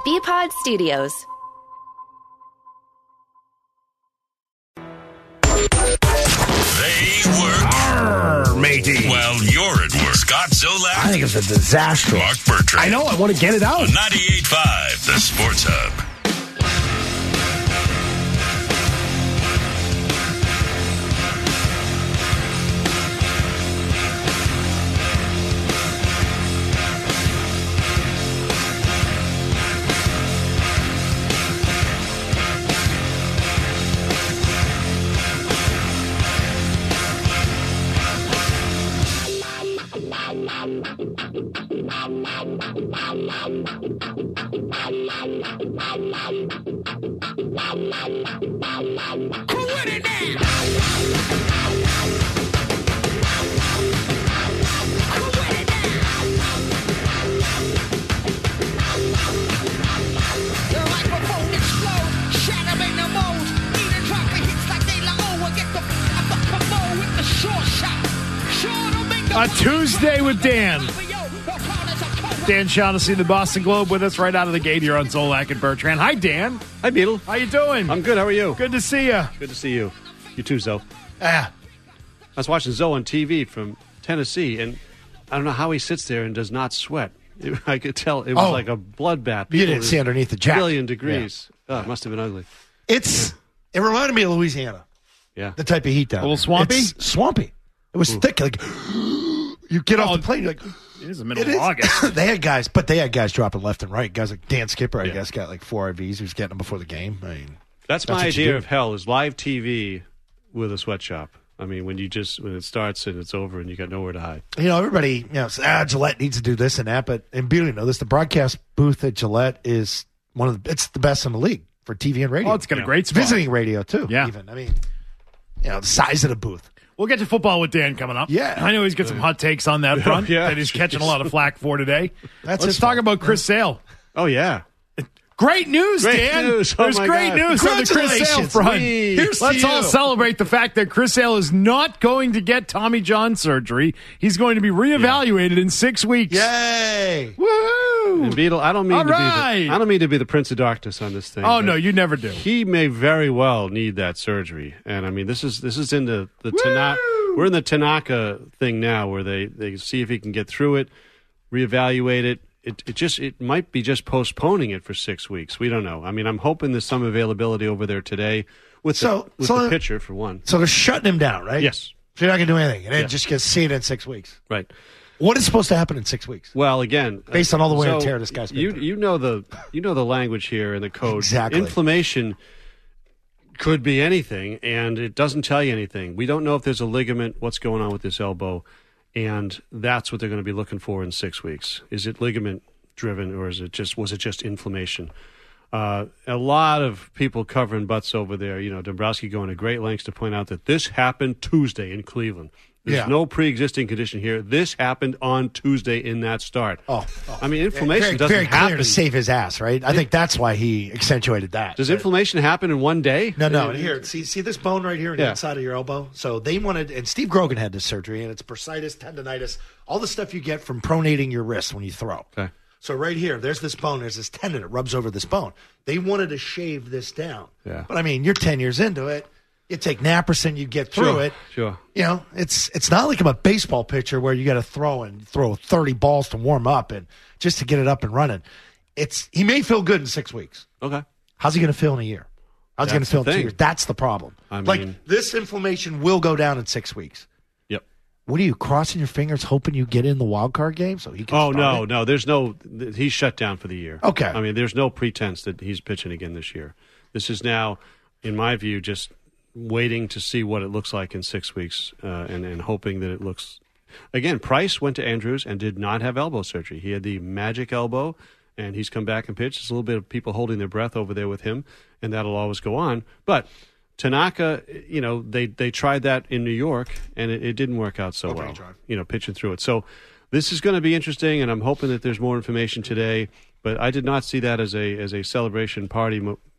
BPod Studios. They work. Arr, matey. Well, you're at work. Scott Zolak. I think it's a disaster. Mark Bertrand. I know. I want to get it out. On 98.5, the Sports Hub. A Tuesday with Dan. Dan Shaughnessy, the Boston Globe, with us right out of the gate here on Zolak and Bertrand. Hi, Dan. Hi, Beetle. How you doing? I'm good. How are you? Good to see you. Good to see you. You too, Zoe. Ah, I was watching Zoe on TV from Tennessee, and I don't know how he sits there and does not sweat. I could tell it was like a bloodbath. You didn't see underneath the jacket. 1,000,000 degrees. Yeah. Oh, it must have been ugly. it reminded me of Louisiana. Yeah. The type of heat down A little swampy? It's swampy. It was thick. Like, you get off the plane, you're like, it is the middle of August. They had guys dropping left and right. Guys like Dan Skipper, I guess, got like 4 IVs. He was getting them before the game. I mean, That's my what you idea do. of hell is live TV with a sweatshop. I mean, when it starts and it's over and you got nowhere to hide. Everybody, says, Gillette needs to do this and that, but and Beal, this, the broadcast booth at Gillette is it's the best in the league for TV and radio. Oh, it's got a great spot. Visiting radio too. Yeah. Even. I mean, the size of the booth. We'll get to football with Dan coming up. Yeah. I know he's got some hot takes on that front Yeah. that he's catching a lot of flack for today. Let's talk about Chris Sale. Oh, yeah. Great news, Great Dan. news. Oh, There's my great God. news on the Chris Sale Congratulations. front. Here's to Let's all you. celebrate the fact that Chris Sale is not going to get Tommy John surgery. He's going to be reevaluated in 6 weeks. Yay! Woo! And Beetle, I don't mean All right. I don't mean to be the Prince of Darkness on this thing. Oh, but no, you never do. He may very well need that surgery. And I mean, this is in the Tanaka. We're in the Tanaka thing now where they see if he can get through it, reevaluate it. It might be just postponing it for 6 weeks. We don't know. I mean, I'm hoping there's some availability over there today with the pitcher for one. So they're shutting him down, right? Yes. So you're not going to do anything, and then Yeah. just get see it in 6 weeks. Right. What is supposed to happen in 6 weeks? Well, again, Based on all the wear and so tear this guy's been through. you know the language here and the code. Exactly. Inflammation could be anything, and it doesn't tell you anything. We don't know if there's a ligament, what's going on with this elbow, and that's what they're going to be looking for in 6 weeks. Is it ligament driven, or was it just inflammation? A lot of people covering butts over there. Dombrowski going to great lengths to point out that this happened Tuesday in Cleveland. There's no pre-existing condition here. This happened on Tuesday in that start. I mean, inflammation doesn't very happen. clear to save his ass, right? I think that's why he accentuated that. Does inflammation happen in one day? No. And here, see this bone right here on the inside of your elbow? So they wanted, and Steve Grogan had this surgery, and it's bursitis, tendonitis, all the stuff you get from pronating your wrist when you throw. Okay. So right here, there's this bone, there's this tendon, it rubs over this bone. They wanted to shave this down. Yeah. But I mean, you're 10 years into it. You take naproxen, you get through it. Sure. It's not like I'm a baseball pitcher where you got to throw 30 balls to warm up and just to get it up and running. He may feel good in 6 weeks. Okay. How's he going to feel in a year? How's he going to feel in 2 years? That's the problem. I mean, this inflammation will go down in 6 weeks. Yep. What are you crossing your fingers, hoping you get in the wild card game so he can? Oh start it? no, there's no. He's shut down for the year. Okay. I mean, there's no pretense that he's pitching again this year. This is now, in my view, just waiting to see what it looks like in 6 weeks, and hoping that it looks. Again, Price went to Andrews and did not have elbow surgery. He had the magic elbow, and he's come back and pitched. There's a little bit of people holding their breath over there with him, and that'll always go on. But Tanaka, they tried that in New York, and it didn't work out so well. Pitching through it. So this is going to be interesting, and I'm hoping that there's more information today. But I did not see that as a celebration party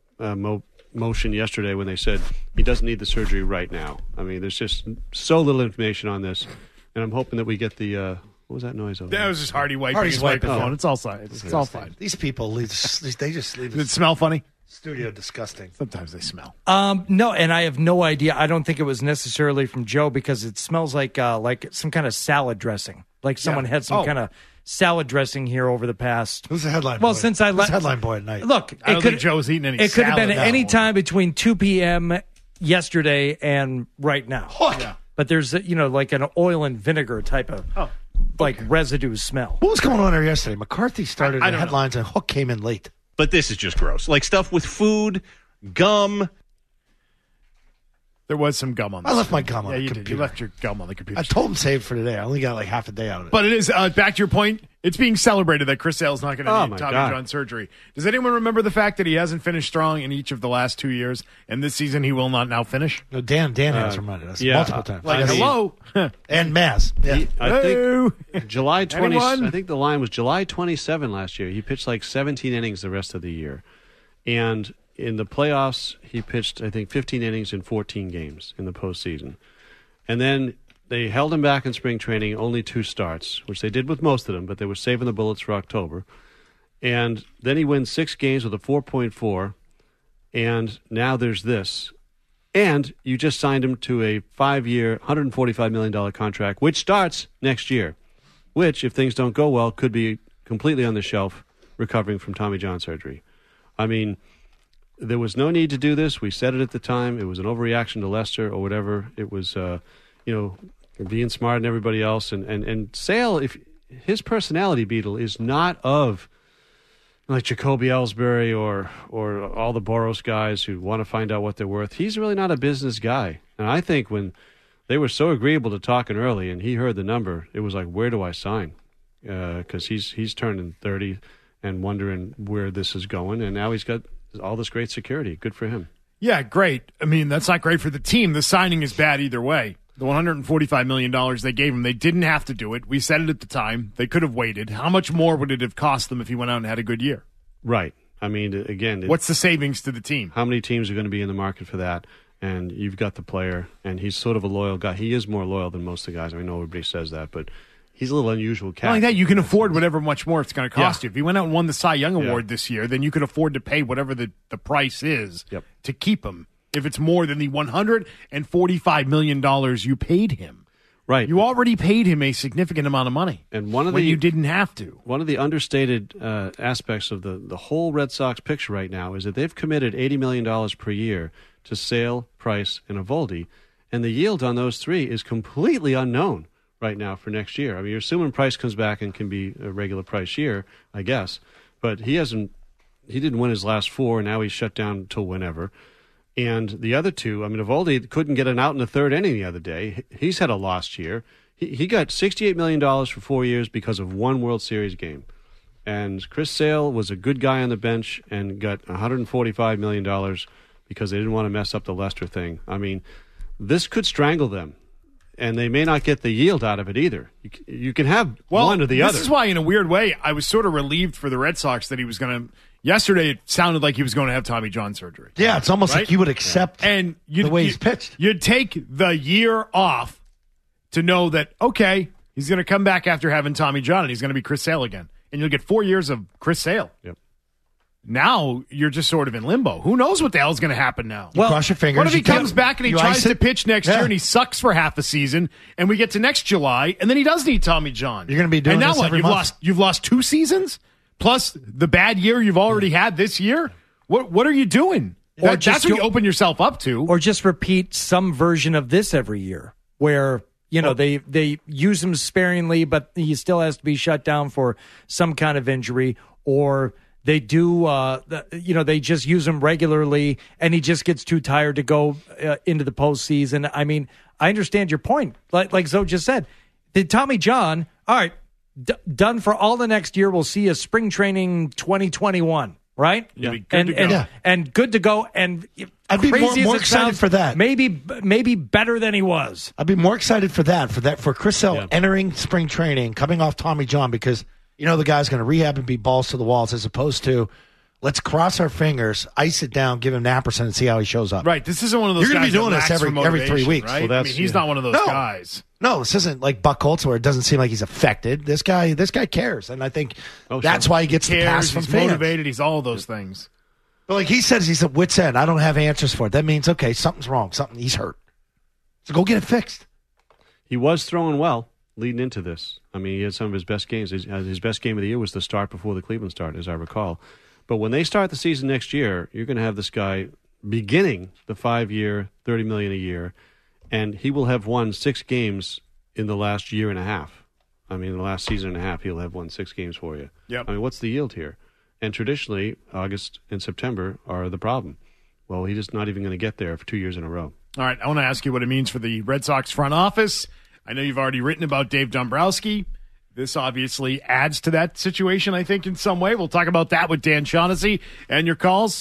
motion yesterday when they said he doesn't need the surgery right now. I mean, there's just so little information on this, and I'm hoping that we get the What was that noise over That there? was just Hardy wiping Hardy's his wiping. microphone. Oh. It's all fine. It's all fine. These people, they just leave Does it the smell funny? studio disgusting. Sometimes they smell. No, and I have no idea. I don't think it was necessarily from Joe because it smells like some kind of salad dressing. Like someone had some kind of salad dressing here over the past. Who's the headline Well, boy? since I Who's the headline boy at night? Look, I don't think Joe's eating any It could have been salad at any now. time between 2 p.m. yesterday and right now. What? Yeah. But there's like an oil and vinegar type of residue smell. What was going on there yesterday? McCarthy started I the don't headlines and Hook came in late. But this is just gross. Like stuff with food, gum. There was some gum on. I left my gum on Yeah, the you did. computer. You left your gum on the computer. I told him save it for today. I only got like half a day out of it. But it is back to your point. It's being celebrated that Chris Sale's not going Oh, to my need Tommy God. John surgery. Does anyone remember the fact that he hasn't finished strong in each of the last 2 years, and this season he will not now finish? No, Dan has reminded us yeah, multiple times. Like, I mean- hello. And Maz. Yeah. I Hello. think July 20. Anyone? I think the line was July 27 last year. He pitched like 17 innings the rest of the year, and in the playoffs he pitched I think 15 innings in 14 games in the postseason, and then they held him back in spring training, only 2 starts, which they did with most of them, but they were saving the bullets for October. And then he wins 6 games with a 4.4, and now there's this. And you just signed him to a 5-year, $145 million contract, which starts next year, which, if things don't go well, could be completely on the shelf recovering from Tommy John surgery. I mean, there was no need to do this. We said it at the time. It was an overreaction to Lester or whatever. It was, being smarter than everybody else. And Sale, if his personality, Beetle, is not of like Jacoby Ellsbury or all the Boros guys who want to find out what they're worth. He's really not a business guy. And I think when they were so agreeable to talking early and he heard the number, it was like, where do I sign? Because he's turning 30 and wondering where this is going. And now he's got all this great security. Good for him. Yeah, great. I mean, that's not great for the team. The signing is bad either way. The $145 million they gave him, they didn't have to do it. We said it at the time. They could have waited. How much more would it have cost them if he went out and had a good year? Right. I mean, again, What's the savings to the team? how many teams are going to be in the market for that? And you've got the player, and he's sort of a loyal guy. He is more loyal than most of the guys. I know everybody says that, but he's a little unusual cat. Not only that, you can afford whatever much more it's going to cost Yeah. you. If he went out and won the Cy Young Yeah. Award this year, then you could afford to pay whatever the price is Yep. to keep him. If it's more than the $145 million you paid him. Right. You already paid him a significant amount of money And one of when the- you didn't have to. One of the understated aspects of the whole Red Sox picture right now is that they've committed $80 million per year to Sale, Price, and Eovaldi, and the yield on those 3 is completely unknown right now for next year. I mean, you're assuming Price comes back and can be a regular Price year, I guess, but he didn't win his last 4, and now he's shut down until whenever. And the other 2, I mean, Eovaldi couldn't get an out in the 3rd inning the other day. He's had a lost year. He got $68 million for 4 years because of 1 World Series game. And Chris Sale was a good guy on the bench and got $145 million because they didn't want to mess up the Lester thing. I mean, this could strangle them, and they may not get the yield out of it either. You can have one or the other. This is why, in a weird way, I was sort of relieved for the Red Sox that he was going to. Yesterday, it sounded like he was going to have Tommy John surgery. Yeah, it's almost Right? like you would accept And the way he's pitched. You'd take the year off to know that, okay, he's going to come back after having Tommy John and he's going to be Chris Sale again. And you'll get 4 years of Chris Sale. Yep. Now you're just sort of in limbo. Who knows what the hell's going to happen now? You cross your fingers. What if he you comes back and he you tries ice to it? pitch next Yeah. year and he sucks for half a season and we get to next July and then he does need Tommy John? You're gonna be doing and now this what? every You've month? lost. You've lost 2 seasons plus the bad year you've already had this year. What are you doing? Or That's just what you go- open yourself up to. Or just repeat some version of this every year where, they use him sparingly, but he still has to be shut down for some kind of injury, or they do, they just use him regularly and he just gets too tired to go into the postseason. I mean, I understand your point. Like Zoe just said, the Tommy John, all right, done for all the next year. We'll see you spring training 2021. Right? You'll be good to go. And good to go. And I'd be crazy more as it excited sounds, for that. Maybe better than he was. I'd be more excited for Chris Sale Yeah. entering spring training, coming off Tommy John, because the guy's going to rehab and be balls to the walls, as opposed to Let's cross our fingers, ice it down, give him Naprosyn, and see how he shows up. Right. This isn't one of those You're guys gonna be doing that this lacks for every 3 weeks. right? Well, I mean, he's not one of those guys. No, this isn't like Buck Holtz where it doesn't seem like he's affected. This guy cares, and I think that's why he gets the pass from he's fans. Motivated. He's all of those things. But like he says, he's at wit's end. I don't have answers for it. That means okay, something's wrong. He's hurt. So go get it fixed. He was throwing well leading into this. I mean, he had some of his best games. His best game of the year was the start before the Cleveland start, as I recall. But when they start the season next year, you're going to have this guy beginning the 5-year, $30 million a year, and he will have won 6 games in the last year and a half. I mean, in the last season and a half, he'll have won 6 games for you. Yep. I mean, what's the yield here? And traditionally, August and September are the problem. Well, he's just not even going to get there for 2 years in a row. All right, I want to ask you what it means for the Red Sox front office. I know you've already written about Dave Dombrowski. This obviously adds to that situation, I think, in some way. We'll talk about that with Dan Shaughnessy. And your calls,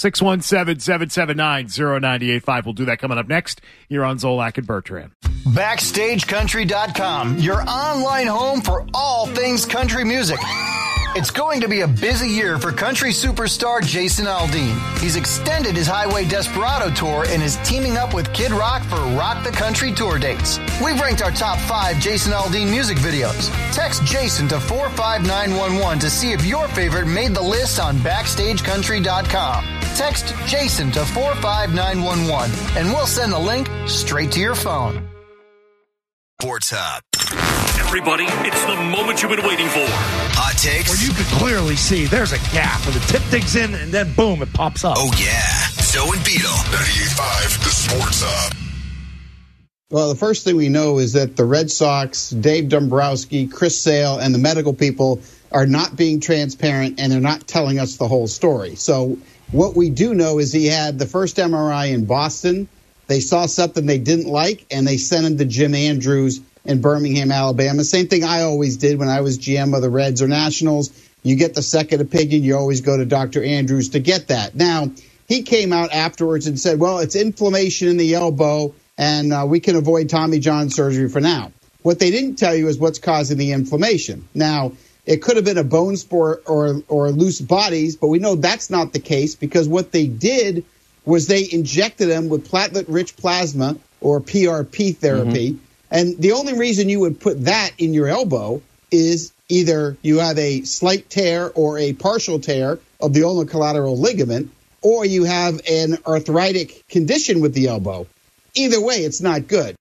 617-779-0985. We'll do that coming up next here on Zolak and Bertrand. BackstageCountry.com, your online home for all things country music. It's going to be a busy year for country superstar Jason Aldean. He's extended his Highway Desperado tour and is teaming up with Kid Rock for Rock the Country tour dates. We've ranked our top 5 Jason Aldean music videos. Text Jason to 45911 to see if your favorite made the list on BackstageCountry.com. Text Jason to 45911 and we'll send the link straight to your phone. Sports Hub. Everybody, it's the moment you've been waiting for. Hot takes. Where you can clearly see there's a gap where the tip digs in and then boom, it pops up. Oh, yeah. Zoe and Beetle. 98.5, the Sports Hub. Well, the first thing we know is that the Red Sox, Dave Dombrowski, Chris Sale, and the medical people are not being transparent, and they're not telling us the whole story. So what we do know is he had the first MRI in Boston. They saw something they didn't like, and they sent him to Jim Andrews in Birmingham, Alabama. Same thing I always did when I was GM of the Reds or Nationals. You get the second opinion. You always go to Dr. Andrews to get that. Now, he came out afterwards and said, well, it's inflammation in the elbow, and we can avoid Tommy John surgery for now. What they didn't tell you is what's causing the inflammation. Now, it could have been a bone spur or loose bodies, but we know that's not the case because what they did was they injected him with platelet-rich plasma or PRP therapy. Mm-hmm. And the only reason you would put that in your elbow is either you have a slight tear or a partial tear of the ulnar collateral ligament, or you have an arthritic condition with the elbow. Either way, it's not good.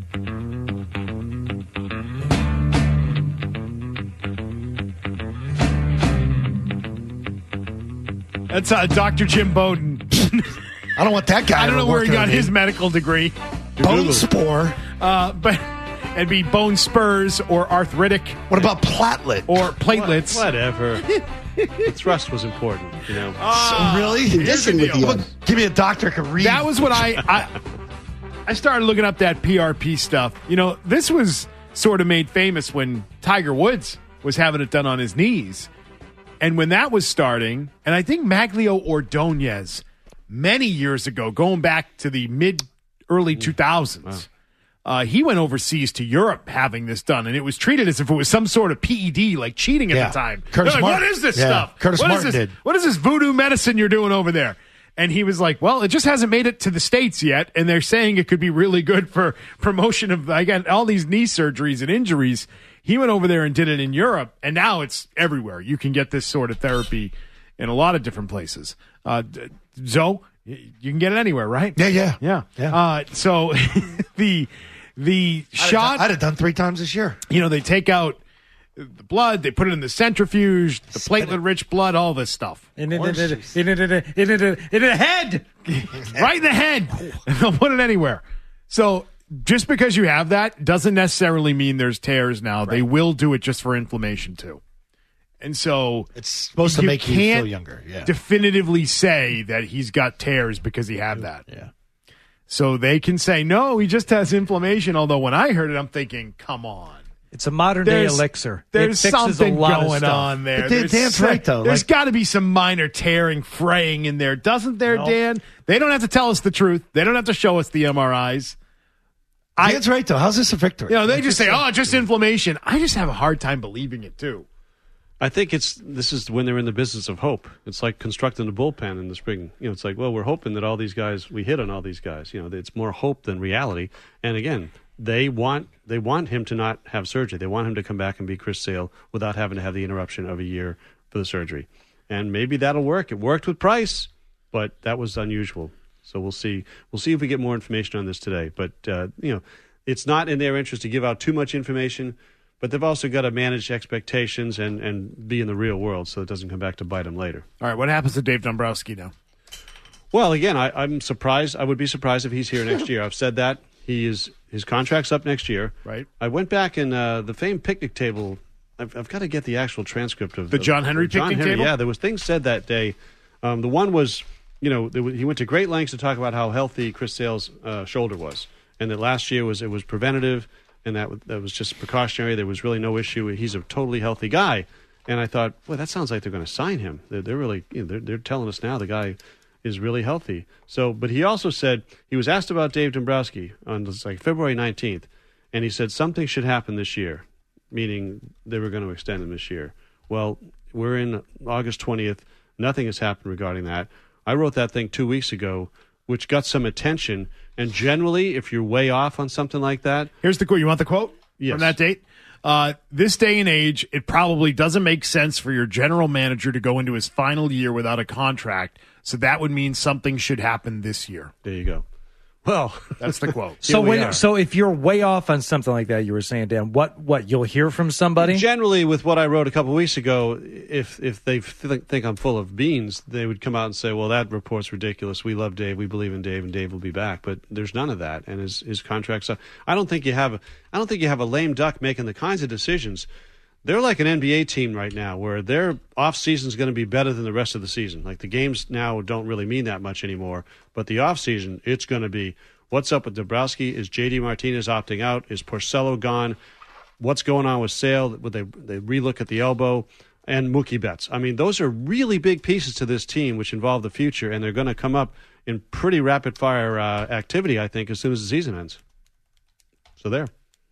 That's Dr. Jim Bowden. I don't want that guy. I don't know where he got his medical degree. Bone spore. But it'd be bone spurs or arthritic. What about platelet? Or platelets. Whatever. The thrust was important, you know. So really? Condition with the Give me a doctor who can read. That was what I started looking up that PRP stuff. You know, this was sort of made famous when Tiger Woods was having it done on his knees. And when that was starting, and I think Maglio Ordonez, many years ago, going back to the early 2000s, he went overseas to Europe having this done, and it was treated as if it was some sort of PED, like cheating at the time. Curtis Like, Martin. what is this stuff? Curtis Martin did. What is this voodoo medicine you're doing over there? And he was like, well, it just hasn't made it to the States yet, and they're saying it could be really good for promotion of, I got all these knee surgeries and injuries. He went over there and did it in Europe, and now it's everywhere. You can get this sort of therapy in a lot of different places. Zoe, you can get it anywhere, right? Yeah. So the shot I'd have done 3 times this year. You know, they take out the blood, they put it in the centrifuge, the platelet-rich blood, all this stuff. In the head! Right in the head! They'll put it anywhere. So just because you have that doesn't necessarily mean there's tears now. Right. They will do it just for inflammation, too. And so it's supposed to make you feel younger. Yeah. Definitively say that he's got tears because he had that. Yeah. So they can say, no, he just has inflammation. Although when I heard it, I'm thinking, come on. It's a modern-day elixir. There's something going on there. Dan's right, though. There's got to be some minor tearing, fraying in there. Doesn't there, Dan? They don't have to tell us the truth. They don't have to show us the MRIs. Dan's right, though. How's this a victory? You know, they just say, just inflammation. I just have a hard time believing it, too. I think this is when they're in the business of hope. It's like constructing a bullpen in the spring. It's like, well, we're hoping that all these guys, we hit on all these guys. It's more hope than reality. And again, they want him to not have surgery. They want him to come back and be Chris Sale without having to have the interruption of a year for the surgery. And maybe that'll work. It worked with Price, but that was unusual. So we'll see. We'll see if we get more information on this today. But it's not in their interest to give out too much information. But they've also got to manage expectations and be in the real world so it doesn't come back to bite them later. All right, what happens to Dave Dombrowski now? Well, again, I'm surprised. I would be surprised if he's here next year. I've said that. His contract's up next year. Right. I went back in the famed picnic table. I've got to get the actual transcript of the John Henry picnic table? Yeah, there was things said that day. The one was, he went to great lengths to talk about how healthy Chris Sale's shoulder was, and that last year it was preventative. And that was just precautionary. There was really no issue. He's a totally healthy guy. And I thought, well, that sounds like they're going to sign him. They're really, they're telling us now the guy is really healthy. So, but he also said, he was asked about Dave Dombrowski on February 19th, and he said something should happen this year, meaning they were going to extend him this year. Well, we're in August 20th. Nothing has happened regarding that. I wrote that thing 2 weeks ago, which got some attention. And generally, if you're way off on something like that... Here's the quote. You want the quote from that date? This day and age, it probably doesn't make sense for your general manager to go into his final year without a contract. So that would mean something should happen this year. There you go. Well, that's the quote. So if you're way off on something like that, you were saying, Dan, what you'll hear from somebody? Generally, with what I wrote a couple of weeks ago, if they think I'm full of beans, they would come out and say, well, that report's ridiculous. We love Dave. We believe in Dave, and Dave will be back. But there's none of that, and his contract's up. I don't think you have a lame duck making the kinds of decisions. They're like an NBA team right now where their off-season is going to be better than the rest of the season. Like the games now don't really mean that much anymore, but the off-season, it's going to be what's up with Dombrowski? Is J.D. Martinez opting out? Is Porcello gone? What's going on with Sale? Would they relook at the elbow? And Mookie Betts. I mean, those are really big pieces to this team which involve the future, and they're going to come up in pretty rapid-fire activity, I think, as soon as the season ends. So there.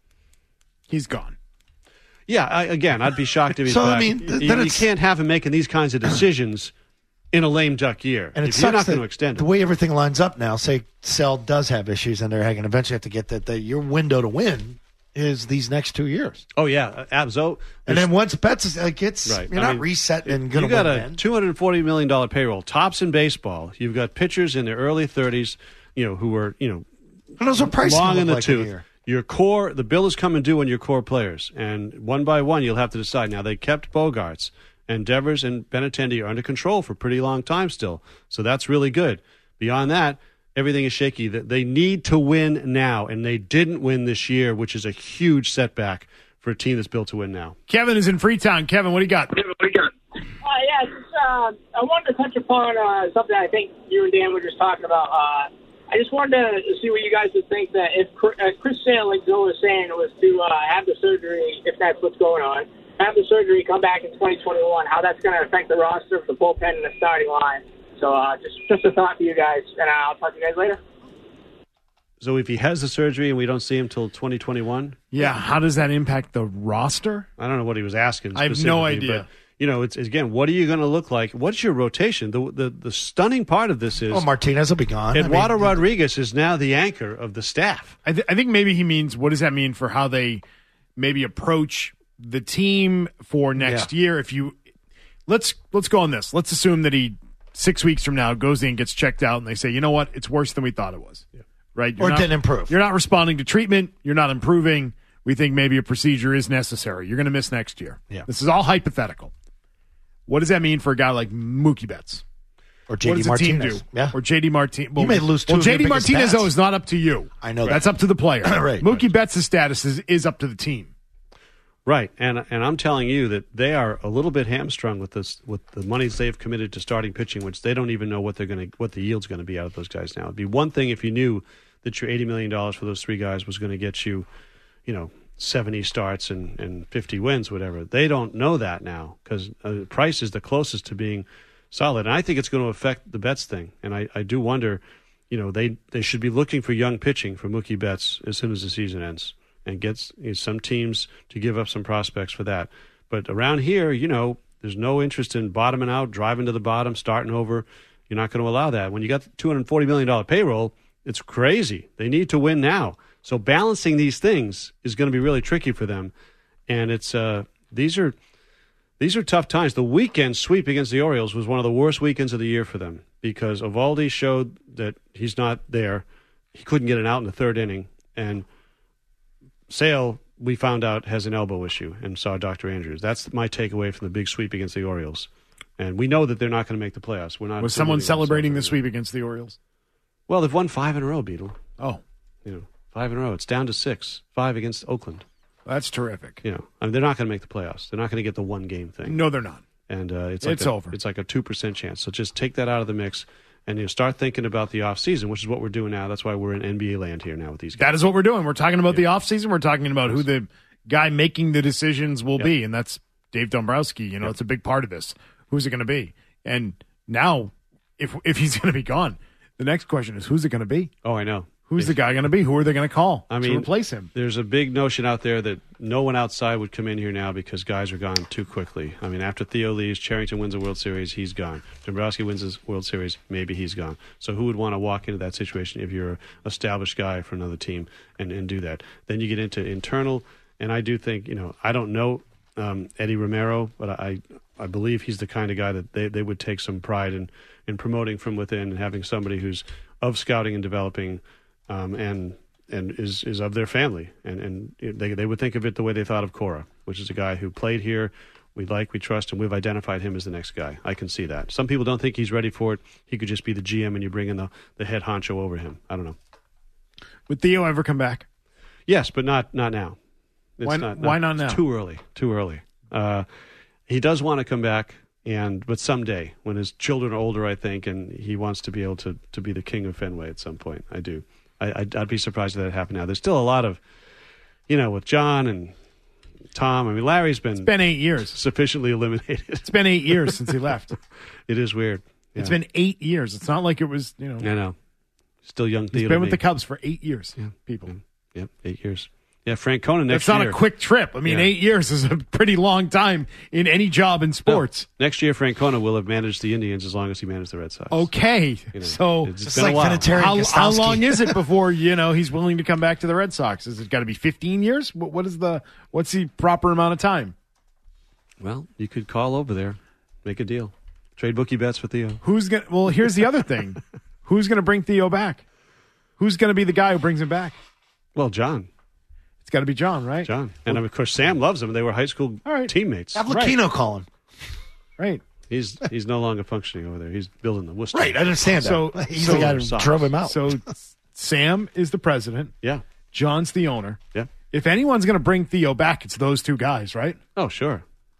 He's gone. Yeah, I'd be shocked if he's back. You can't have him making these kinds of decisions in a lame duck year. And if you're not going to extend it. The way everything lines up now, say Sale does have issues and they're going to eventually have to get that your window to win is these next 2 years. Oh, yeah. And then once Betts gets, right. you're not reset and going to win. You got a $240 million payroll, tops in baseball. You've got pitchers in their early 30s, who are, and those are pricing long in the like tooth. Your core, the bill is coming due on your core players, and one by one you'll have to decide. Now, they kept Bogarts, and Devers and Benintendi are under control for a pretty long time still, so that's really good. Beyond that, everything is shaky. They need to win now, and they didn't win this year, which is a huge setback for a team that's built to win now. Kevin is in Freetown. Kevin, what do you got? I wanted to touch upon something I think you and Dan were just talking about. I just wanted to see what you guys would think that if Chris Sale, like Zoe was saying, was to have the surgery, if that's what's going on, have the surgery, come back in 2021, how that's going to affect the roster, the bullpen, and the starting line. So just a thought for you guys, and I'll talk to you guys later. So if he has the surgery and we don't see him till 2021? Yeah, how does that impact the roster? I don't know what he was asking. I have no idea. But, it's again, what are you going to look like? What's your rotation? The stunning part of this is Martinez will be gone. Eduardo Rodriguez is now the anchor of the staff. I think maybe he means, what does that mean for how they maybe approach the team for next year? If you let's go on this. Let's assume that he 6 weeks from now goes in, gets checked out, and they say, you know what, it's worse than we thought it was. Yeah. Right? Or didn't improve. You're not responding to treatment. You're not improving. We think maybe a procedure is necessary. You're going to miss next year. Yeah. This is all hypothetical. What does that mean for a guy like Mookie Betts? Or J.D. Martinez. Team do? Yeah. Or J.D. Martinez. You may lose two of your J.D. biggest Martinez, bats. though, is not up to you. I know that. That's up to the player. Right. Mookie Betts' status is up to the team. Right, and I'm telling you that they are a little bit hamstrung with this, with the monies they've committed to starting pitching, which they don't even know what the yield's going to be out of those guys now. It'd be one thing if you knew that your $80 million for those three guys was going to get you, 70 starts and 50 wins, whatever. They don't know that now because Price is the closest to being solid, and I think it's going to affect the Betts thing. And I do wonder, they should be looking for young pitching for Mookie Betts as soon as the season ends, and get some teams to give up some prospects for that. But around here, there's no interest in bottoming out, driving to the bottom, starting over. You're not going to allow that. When you got the $240 million payroll, it's crazy. They need to win now. So balancing these things is going to be really tricky for them. And it's these are tough times. The weekend sweep against the Orioles was one of the worst weekends of the year for them because Eovaldi showed that he's not there. He couldn't get an out in the third inning. And Sale, we found out, has an elbow issue and saw Dr. Andrews. That's my takeaway from the big sweep against the Orioles. And we know that they're not going to make the playoffs. We're not. Was someone celebrating the sweep against the Orioles? Well, they've won 5 in a row, Beetle. Oh. 5 in a row. It's down to 6. 5 against Oakland. That's terrific. They're not going to make the playoffs. They're not going to get the one-game thing. No, they're not. And it's over. It's like a 2% chance. So just take that out of the mix and start thinking about the offseason, which is what we're doing now. That's why we're in NBA land here now with these guys. That is what we're doing. We're talking about the offseason. We're talking about who the guy making the decisions will be, and that's Dave Dombrowski. It's a big part of this. Who's it going to be? And now, if he's going to be gone, the next question is, who's it going to be? Oh, I know. Who's the guy going to be? Who are they going to call to replace him? There's a big notion out there that no one outside would come in here now because guys are gone too quickly. I mean, after Theo leaves, Cherington wins a World Series, he's gone. Dombrowski wins a World Series, maybe he's gone. So who would want to walk into that situation if you're an established guy for another team and do that? Then you get into internal, and I do think, I don't know Eddie Romero, but I believe he's the kind of guy that they would take some pride in promoting from within and having somebody who's of scouting and developing and is of their family. And they would think of it the way they thought of Cora, which is a guy who played here, we trust, and we've identified him as the next guy. I can see that. Some people don't think he's ready for it. He could just be the GM and you bring in the head honcho over him. I don't know. Would Theo ever come back? Yes, but not now. Why not now? It's too early. He does want to come back, but someday, when his children are older, I think, and he wants to be able to be the king of Fenway at some point. I do. I'd be surprised if that happened now. There's still a lot of, with John and Tom. I mean, Larry's been... It's been 8 years. Sufficiently eliminated. It's been 8 years since he left. It is weird. Yeah. It's been 8 years. It's not like it was, I know. Still young Theo. He's been with the Cubs for 8 years, people. Yep, 8 years. Yeah, Francona next year. That's not a quick trip. I mean, 8 years is a pretty long time in any job in sports. No. Next year, Francona will have managed the Indians as long as he managed the Red Sox. Okay. So it's been like a while. How long is it before, he's willing to come back to the Red Sox? Is it got to be 15 years? What's the proper amount of time? Well, you could call over there, make a deal. Trade bookie bets for Theo. Well, here's the other thing. Who's going to bring Theo back? Who's going to be the guy who brings him back? Well, John. It's got to be John, right? John. And, of course, Sam loves him. They were high school teammates. Have Lucchino call him. Right. He's no longer functioning over there. He's building the Worcester. Right, I understand that. So he's the guy who drove him out. So Sam is the president. Yeah. John's the owner. Yeah. If anyone's going to bring Theo back, it's those two guys, right? Oh, sure.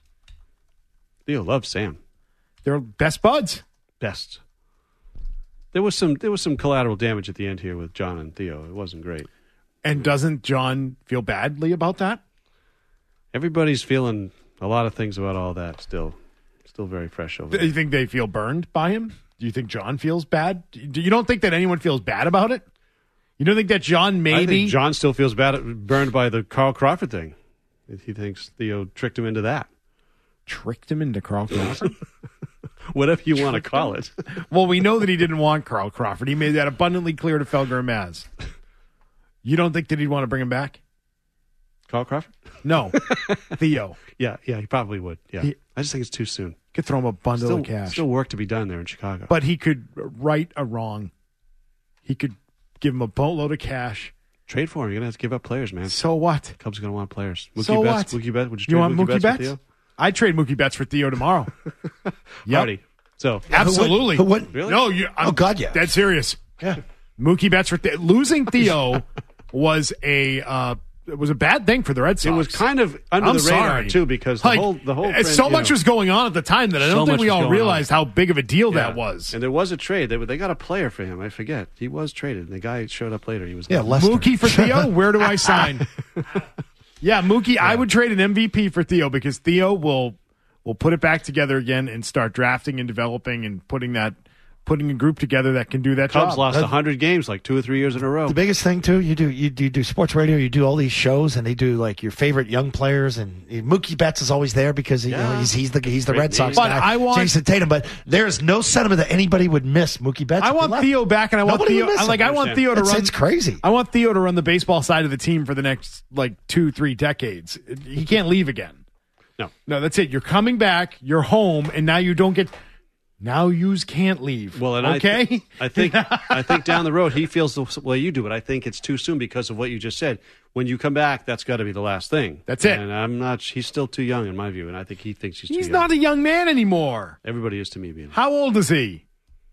Theo loves Sam. They're best buds. Best. There was some collateral damage at the end here with John and Theo. It wasn't great. And doesn't John feel badly about that? Everybody's feeling a lot of things about all that still very fresh over there. Do you think they feel burned by him? Do you think John feels bad? You don't think that anyone feels bad about it? You don't think that John maybe... I think John still feels burned by the Carl Crawford thing. He thinks Theo tricked him into that. Tricked him into Carl Crawford? Whatever you want to call it. Well, we know that he didn't want Carl Crawford. He made that abundantly clear to Felger and Maz. You don't think that he'd want to bring him back? Carl Crawford? No. Theo. Yeah, he probably would. Yeah. I just think it's too soon. Could throw him a bundle of cash. Still work to be done there in Chicago. But he could right a wrong. He could give him a boatload of cash. Trade for him. You're going to have to give up players, man. So what? Cubs are going to want players. Mookie Betts. Mookie Betts. Would you want Mookie Betts? For Theo? I'd trade Mookie Betts for Theo tomorrow. Yep. So absolutely. Really? No. Oh God, yeah. Dead serious. Yeah. Mookie Betts for losing Theo was a bad thing for the Red Sox. It was kind of under the radar too, because the whole trend, so much was going on at the time that I don't think we all realized how big of a deal that was. And there was a trade. They got a player for him. I forget. He was traded. And the guy showed up later. He was Mookie for Theo. Where do I sign? Yeah, Mookie. Yeah. I would trade an MVP for Theo because Theo will put it back together again and start drafting and developing and putting that putting a group together that can do that Cubs job. lost 100 games like 2 or 3 years in a row. The biggest thing too, you do sports radio, you do all these shows, and they do like your favorite young players, and Mookie Betts is always there because you know, he's the Red Sox But guy. I want Jason Tatum, but there's no sentiment that anybody would miss Mookie Betts. I want Theo back, and I want Theo. I want Theo to run. It's crazy. I want Theo to run the baseball side of the team for the next 2-3 decades. He can't leave again. No, that's it. You're coming back. You're home, and now you don't get. Now yous can't leave. Well, and okay. I think down the road he feels the way you do, but I think it's too soon because of what you just said. When you come back, that's got to be the last thing. That's it. And I'm not. He's still too young in my view, and I think he thinks he's too young. He's not a young man anymore. Everybody is to me, being. How old is he?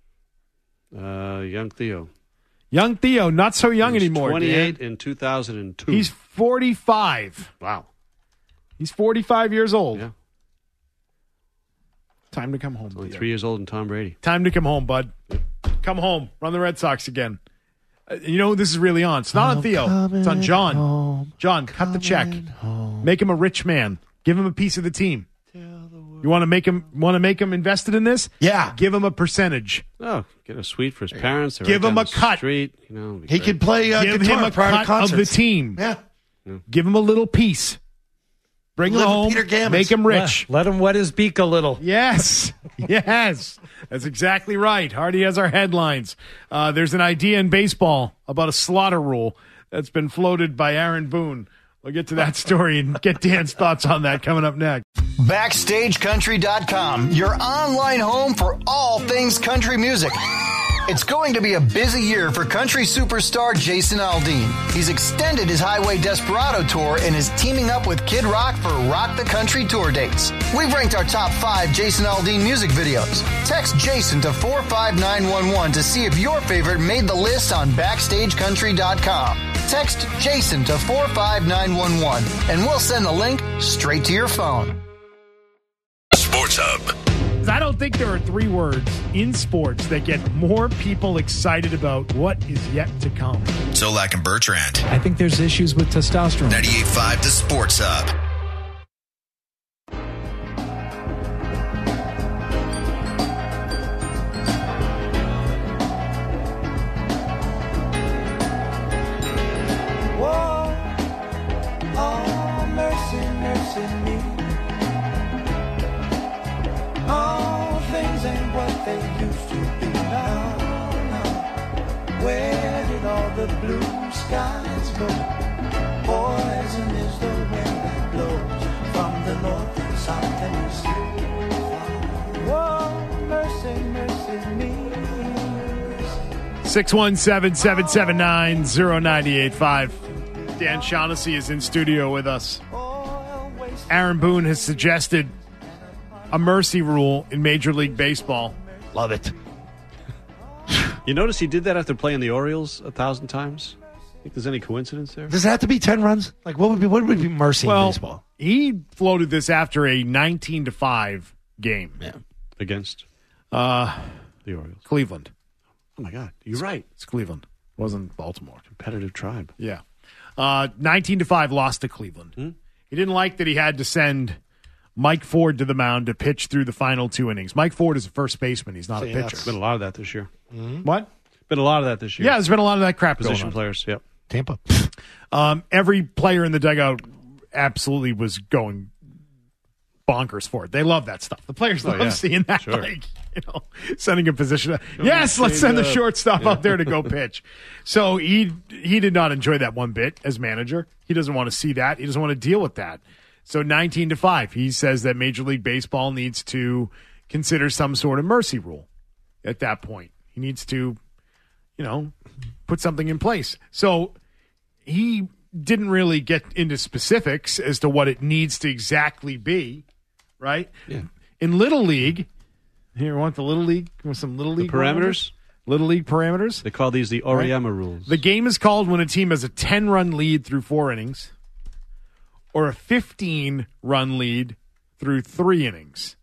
Young Theo. Young Theo, not so young anymore. 28 Dan. in 2002. He's 45. Wow. He's 45 years old. Yeah. Time to come home. Only 3 years old and Tom Brady. Time to come home, bud. Come home. Run the Red Sox again. You know who this is really on? It's not on Theo. It's on John. Home, John, cut the check. Home. Make him a rich man. Give him a piece of the team. You want to make him invested in this? Yeah. Give him a percentage. Oh, get a suite for his parents. They're Give right him down a the cut. Street, you know, He could play Give guitar him a prior to cut of concerts. the team. Yeah. Give him a little piece. Bring him Live with home. Peter Gammons. Make him rich. Let him wet his beak a little. Yes. Yes. That's exactly right. Hardy has our headlines. There's an idea in baseball about a slaughter rule that's been floated by Aaron Boone. We'll get to that story and get Dan's thoughts on that coming up next. BackstageCountry.com, your online home for all things country music. It's going to be a busy year for country superstar Jason Aldean. He's extended his Highway Desperado tour and is teaming up with Kid Rock for Rock the Country tour dates. We've ranked our top 5 Jason Aldean music videos. Text Jason to 45911 to see if your favorite made the list on BackstageCountry.com. Text Jason to 45911 and we'll send the link straight to your phone. Sports Hub. I don't think there are 3 words in sports that get more people excited about what is yet to come. Solak and Bertrand. I think there's issues with testosterone. 98.5 The Sports Hub. Where did all the blue skies go? Poison is the wind that blows from the north, the south, and the east. Whoa, mercy, mercy me. 617-779-0985. Dan Shaughnessy is in studio with us. Aaron Boone has suggested a mercy rule in Major League Baseball. Love it. You notice he did that after playing the Orioles 1,000 times? Think there's any coincidence there? Does it have to be 10 runs? Like, what would be mercy in baseball? He floated this after a 19-5 game. Yeah. Against the Orioles. Cleveland. Oh, my God. You're right. It's Cleveland. It wasn't Baltimore. Competitive tribe. Yeah. 19-5 lost to Cleveland. He didn't like that he had to send Mike Ford to the mound to pitch through the final 2 innings. Mike Ford is a first baseman. He's not a pitcher. There's been a lot of that this year. What? Been a lot of that this year. Yeah, there's been a lot of that crap Position going on. players, yep. Tampa. Every player in the dugout absolutely was going bonkers for it. They love that stuff. The players love seeing that. Sure. Like, sending a position. Yes, let's send the shortstop out there to go pitch. So he did not enjoy that one bit as manager. He doesn't want to see that. He doesn't want to deal with that. So 19-5, he says that Major League Baseball needs to consider some sort of mercy rule at that point. He needs to, put something in place. So he didn't really get into specifics as to what it needs to exactly be, right? Yeah. In Little League, here, want the Little League? Want some Little League parameters? Little League parameters? They call these the Oriyama rules. The game is called when a team has a 10-run lead through 4 innings or a 15-run lead through 3 innings.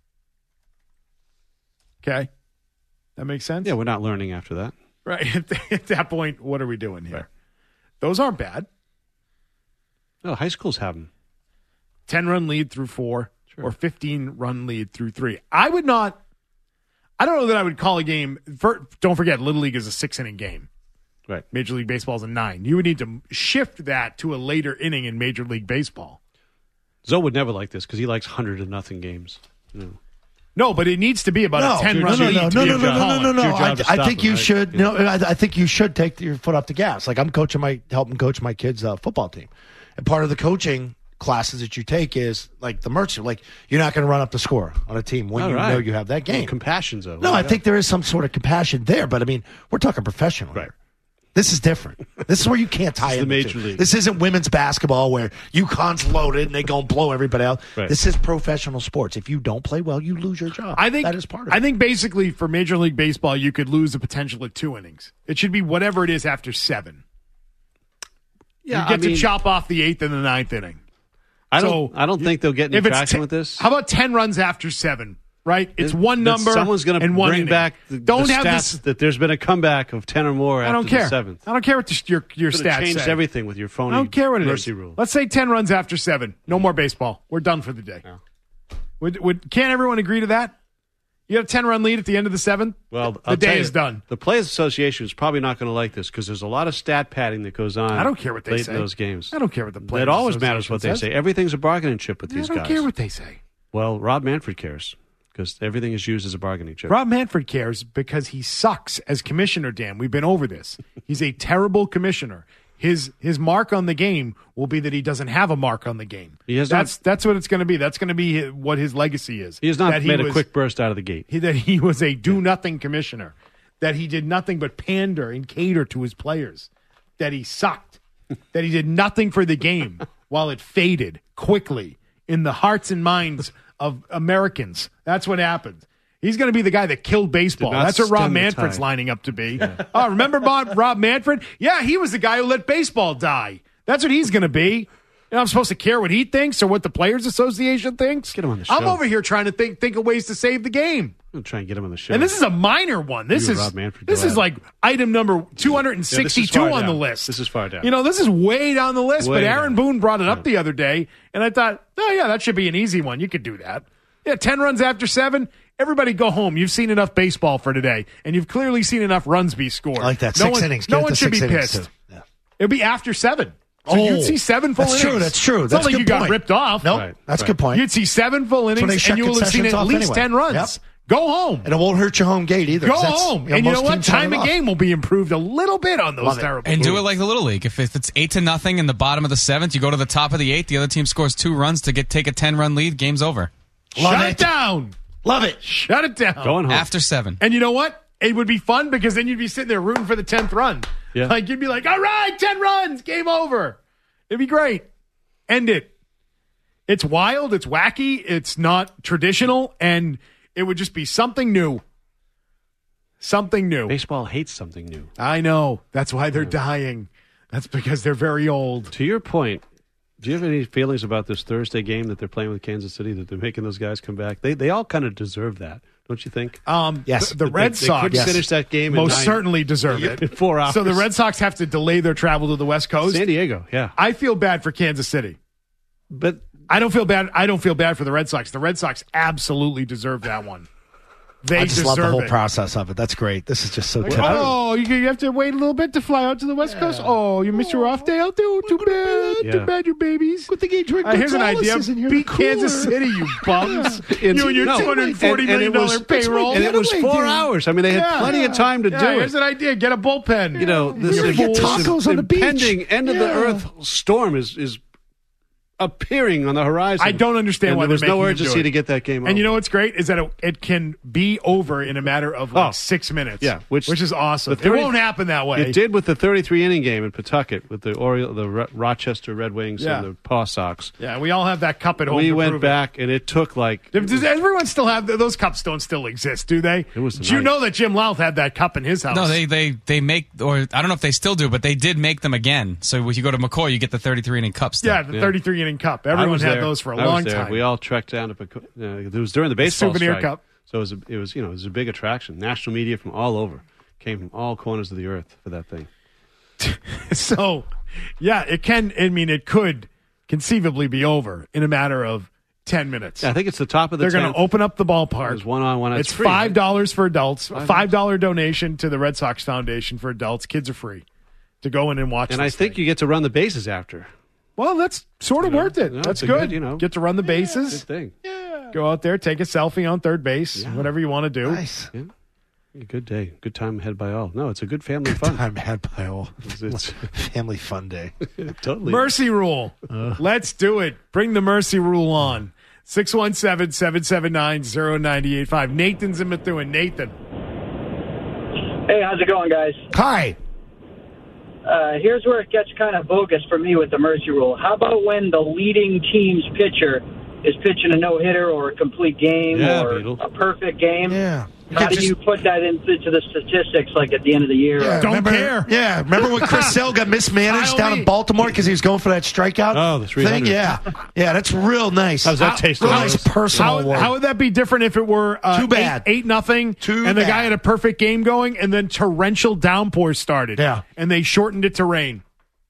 Okay? That makes sense? Yeah, we're not learning after that. Right. At that point, what are we doing here? Right. Those aren't bad. No, high schools have them. 10-run lead through 4 or 15-run lead through 3. I would not I don't know that I would call a game. Don't forget, Little League is a 6-inning game. Right. Major League Baseball is a 9. You would need to shift that to a later inning in Major League Baseball. Zoe would never like this because he likes 100-0 games. No, but it needs to be about a 10-run lead. No. I think you should. No, I think you should take your foot off the gas. Like I'm helping coach my kids' football team, and part of the coaching classes that you take is like the merchant. Like you're not going to run up the score on a team when know you have that game. Compassion, Zoe. No, I think there is some sort of compassion there, but I mean, we're talking professional here. This is different. This is where you can't tie in the Major League. This isn't women's basketball where UConn's loaded and they go and blow everybody out. Right. This is professional sports. If you don't play well, you lose your job. I think that is part of it. I think basically for Major League Baseball, you could lose the potential at 2 innings. It should be whatever it is after 7. Yeah, you get to chop off the 8th and the 9th inning. I don't think they'll get any traction with this. How about 10 runs after 7? Right? It's one number. Someone's going to bring back the stats that there's been a comeback of 10 or more after the 7th. I don't care what your stats changed say. Everything with your phony I don't care what it mercy is. rule. Let's say 10 runs after 7. No more baseball. We're done for the day. Yeah. Can't everyone agree to that? You got a 10-run lead at the end of the 7th? Well, the day is done. The Players Association is probably not going to like this because there's a lot of stat padding that goes on. I don't care what they say in those games. I don't care what the Players It always Association matters what they says. say. Everything's a bargaining chip with these guys. I don't care what they say. Well, Rob Manfred cares because everything is used as a bargaining chip. Rob Manfred cares because he sucks as commissioner, Dan. We've been over this. He's a terrible commissioner. His mark on the game will be that he doesn't have a mark on the game. That's what it's going to be. That's going to be what his legacy is. He has not made a quick burst out of the gate. That he was a do-nothing commissioner. That he did nothing but pander and cater to his players. That he sucked. That he did nothing for the game while it faded quickly in the hearts and minds of Americans. That's what happened. He's going to be the guy that killed baseball. That's what Rob Manfred's lining up to be. Yeah. Oh, remember Rob Manfred? Yeah, he was the guy who let baseball die. That's what he's going to be. You know, I'm supposed to care what he thinks or what the Players Association thinks. Get him on the show. I'm over here trying to think of ways to save the game. I'm trying to get him on the show. And this is a minor one. This is like item number 262 on the list. This is far down. You know, this is way down the list. But Aaron Boone brought it up the other day, and I thought, oh yeah, that should be an easy one. You could do that. Yeah, 10 runs after 7. Everybody go home. You've seen enough baseball for today, and you've clearly seen enough runs be scored. I like that. 6 innings. No one should be pissed. Yeah. It'll be after 7. So you'd see 7 full innings. That's true. It's not like you got ripped off. Nope. Right. That's a good point. You'd see 7 full innings, and you will have seen at least 10 runs. Yep. Go home. And it won't hurt your home gate either. Go home. And you know what? Time of game will be improved a little bit on those terrible And do it like the Little League. If it's 8-0 in the bottom of the 7th, you go to the top of the 8th, the other team scores 2 runs to take a 10-run lead, game's over. Shut it down. Love it. Shut it down. Going home. After 7. And you know what? It would be fun because then you'd be sitting there rooting for the 10th run. Yeah. Like you'd be like, all right, 10 runs, game over. It'd be great. End it. It's wild. It's wacky. It's not traditional. And it would just be something new. Something new. Baseball hates something new. I know. That's why they're dying. That's because they're very old. To your point, do you have any feelings about this Thursday game that they're playing with Kansas City, that they're making those guys come back? They all kind of deserve that, don't you think? Yes. The Red Sox couldn't finish that game most certainly deserve it. In 4 hours. So the Red Sox have to delay their travel to the West Coast. San Diego, yeah. I feel bad for Kansas City. But I don't feel bad. I don't feel bad for the Red Sox. The Red Sox absolutely deserve that one. I just love the whole process of it. That's great. This is just so typical. Oh, you have to wait a little bit to fly out to the West Coast? Oh, you missed your off day out there? Oh, too bad. Yeah. Too bad, you babies. Good thing you drink Here's an idea. Beat Kansas City, you bums. You and your $240 million payroll. And it was 4 hours. I mean, they had plenty of time to do it. Here's an idea. Get a bullpen. You know, this impending end-of-the-earth storm is appearing on the horizon. I don't understand why there was no urgency urgency to get that game over. And you know what's great is that it can be over in a matter of 6 minutes. Yeah, which is awesome. It won't happen that way. It did with the 33-inning game in Pawtucket with the Rochester Red Wings and the Paw Sox. Yeah, we all have that cup at home. We went back, and it took Does everyone still have those cups? Don't still exist, do they? It was. Do you know that Jim Louth had that cup in his house? No, they make, or I don't know if they still do, but they did make them again. So when you go to McCoy, you get the 33-inning cup still. Yeah, the 33-inning cup. Everyone had those for a long time. We all trekked down to it was during the baseball souvenir strike. Cup. So it was a big attraction. National media from all over came from all corners of the earth for that thing. So, yeah, it could conceivably be over in a matter of 10 minutes. Yeah, I think it's the top of the 10th. They're going to open up the ballpark. There's one-on-one. It's free, $5 for adults. A $5 donation to the Red Sox Foundation for adults. Kids are free to go in and watch. And I think you get to run the bases after. Well, that's sort of worth it. No, that's good. Get to run the bases. Good thing. Yeah. Go out there, take a selfie on third base, whatever you want to do. Nice. Yeah. A good day. Good time had by all. No, it's a good family fun. Time had by all. It's family fun day. Totally. Mercy rule. Let's do it. Bring the mercy rule on. 617-779-0985. Nathan's in Methuen. Nathan. Hey, how's it going, guys? Hi. Here's where it gets kind of bogus for me with the mercy rule. How about when the leading team's pitcher is pitching a no-hitter or a complete game or a perfect game? Yeah. How do you put that into the statistics, like at the end of the year? Yeah, Don't care. Yeah, remember when Chris Sale got mismanaged down in Baltimore because he was going for that strikeout? Oh, the 300. thing? Yeah, that's real nice. How's that taste? Real nice personal award. How would that be different if it were Too bad. 8-0 and the guy had a perfect game going and then torrential downpours started? Yeah. And they shortened it to rain.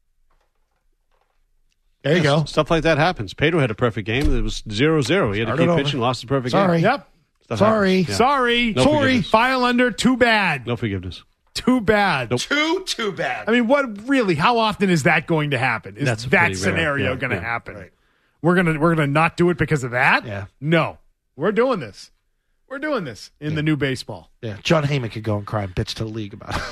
There you go. Stuff like that happens. Pedro had a perfect game. It was 0-0. He had to keep pitching, lost the perfect game. Yep. Sorry. Yeah. Sorry. No forgiveness. File under. Too bad. No forgiveness. Too bad. Nope. Too bad. I mean, how often is that going to happen? Is That's that pretty scenario rare. going to Yeah. happen? Right. We're gonna not do it because of that? Yeah. No. We're doing this. We're doing this in the new baseball. Yeah, John Heyman could go and cry and bitch to the league about it.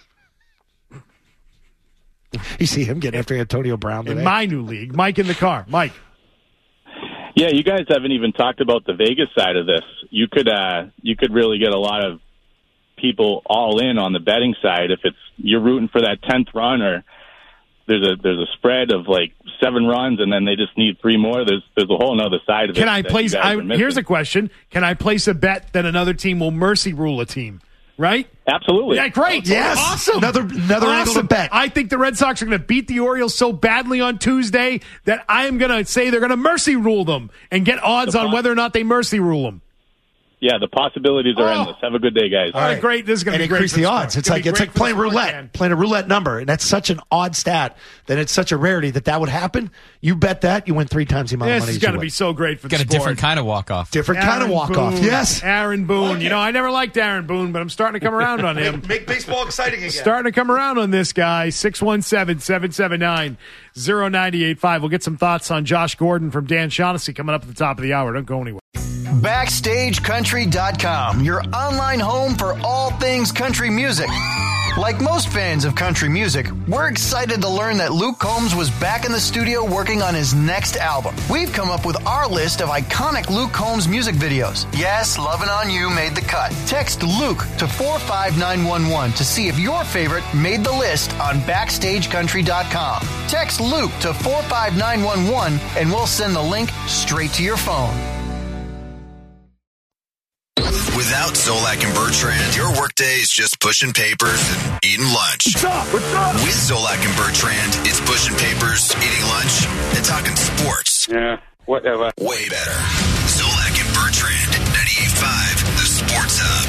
You see him getting after Antonio Brown today? In my new league. Mike in the car. Mike. Yeah, you guys haven't even talked about the Vegas side of this. You could really get a lot of people all in on the betting side if you're rooting for that 10th run, or there's a spread of like 7 runs and then they just need 3 more. There's a whole other side of it. Can I place? Here's a question: can I place a bet that another team will mercy rule a team? Right? Absolutely. Yeah, great. Yes. Awesome. Another angle to bet. I think the Red Sox are going to beat the Orioles so badly on Tuesday that I am going to say they're going to mercy rule them and get odds on whether or not they mercy rule them. Yeah, the possibilities are endless. Have a good day, guys. All right, great. This is going to be great. Increase the odds. It's like playing roulette, playing a roulette number, and that's such an odd stat that it's such a rarity that would happen. You bet that, you win 3 times the amount of money. This is going to be so great for the sport. Got a different kind of walk off. Different kind of walk off. Yes, Aaron Boone. You know, I never liked Aaron Boone, but I'm starting to come around on him. Make baseball exciting again. Starting to come around on this guy. 617-779-0985. We'll get some thoughts on Josh Gordon from Dan Shaughnessy coming up at the top of the hour. Don't go anywhere. BackstageCountry.com, your online home for all things country music. Like most fans of country music, we're excited to learn that Luke Combs was back in the studio working on his next album. We've come up with our list of iconic Luke Combs music videos. Yes, Lovin' On You made the cut. Text Luke to 45911 to see if your favorite made the list on BackstageCountry.com. Text Luke to 45911 and we'll send the link straight to your phone. Without Zolak and Bertrand, your workday is just pushing papers and eating lunch. What's up? With Zolak and Bertrand, it's pushing papers, eating lunch, and talking sports. Yeah, whatever. Way better. Zolak and Bertrand, 98.5, The Sports Hub.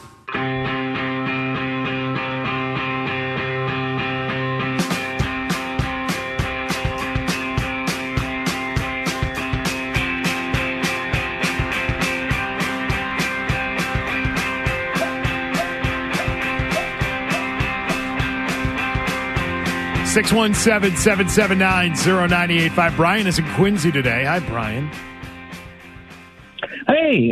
Six 617-779-0985. Brian is in Quincy today. Hi, Brian. Hey,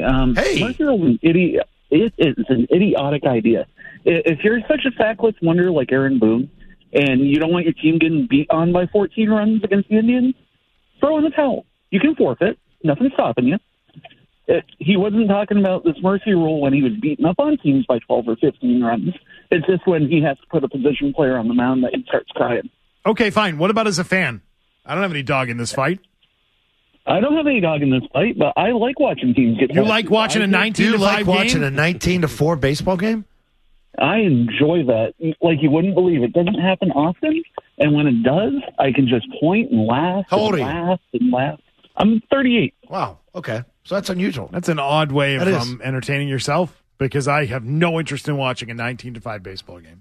it's an idiotic idea. If you're such a sackless wonder like Aaron Boone, and you don't want your team getting beat on by 14 runs against the Indians, throw in the towel. You can forfeit. Nothing's stopping you. He wasn't talking about this mercy rule when he was beating up on teams by 12 or 15 runs. It's just when he has to put a position player on the mound that he starts crying. Okay, fine. What about as a fan? I don't have any dog in this fight. I don't have any dog in this fight, but I like watching teams get. You like watching a 19-5 game? You like watching a 19-4 baseball game? I enjoy that. Like you wouldn't believe. It doesn't happen often, and when it does, I can just point and laugh and laugh and laugh. I'm 38. Wow. Okay. So that's unusual. That's an odd way of entertaining yourself, because I have no interest in watching a 19-5 baseball game.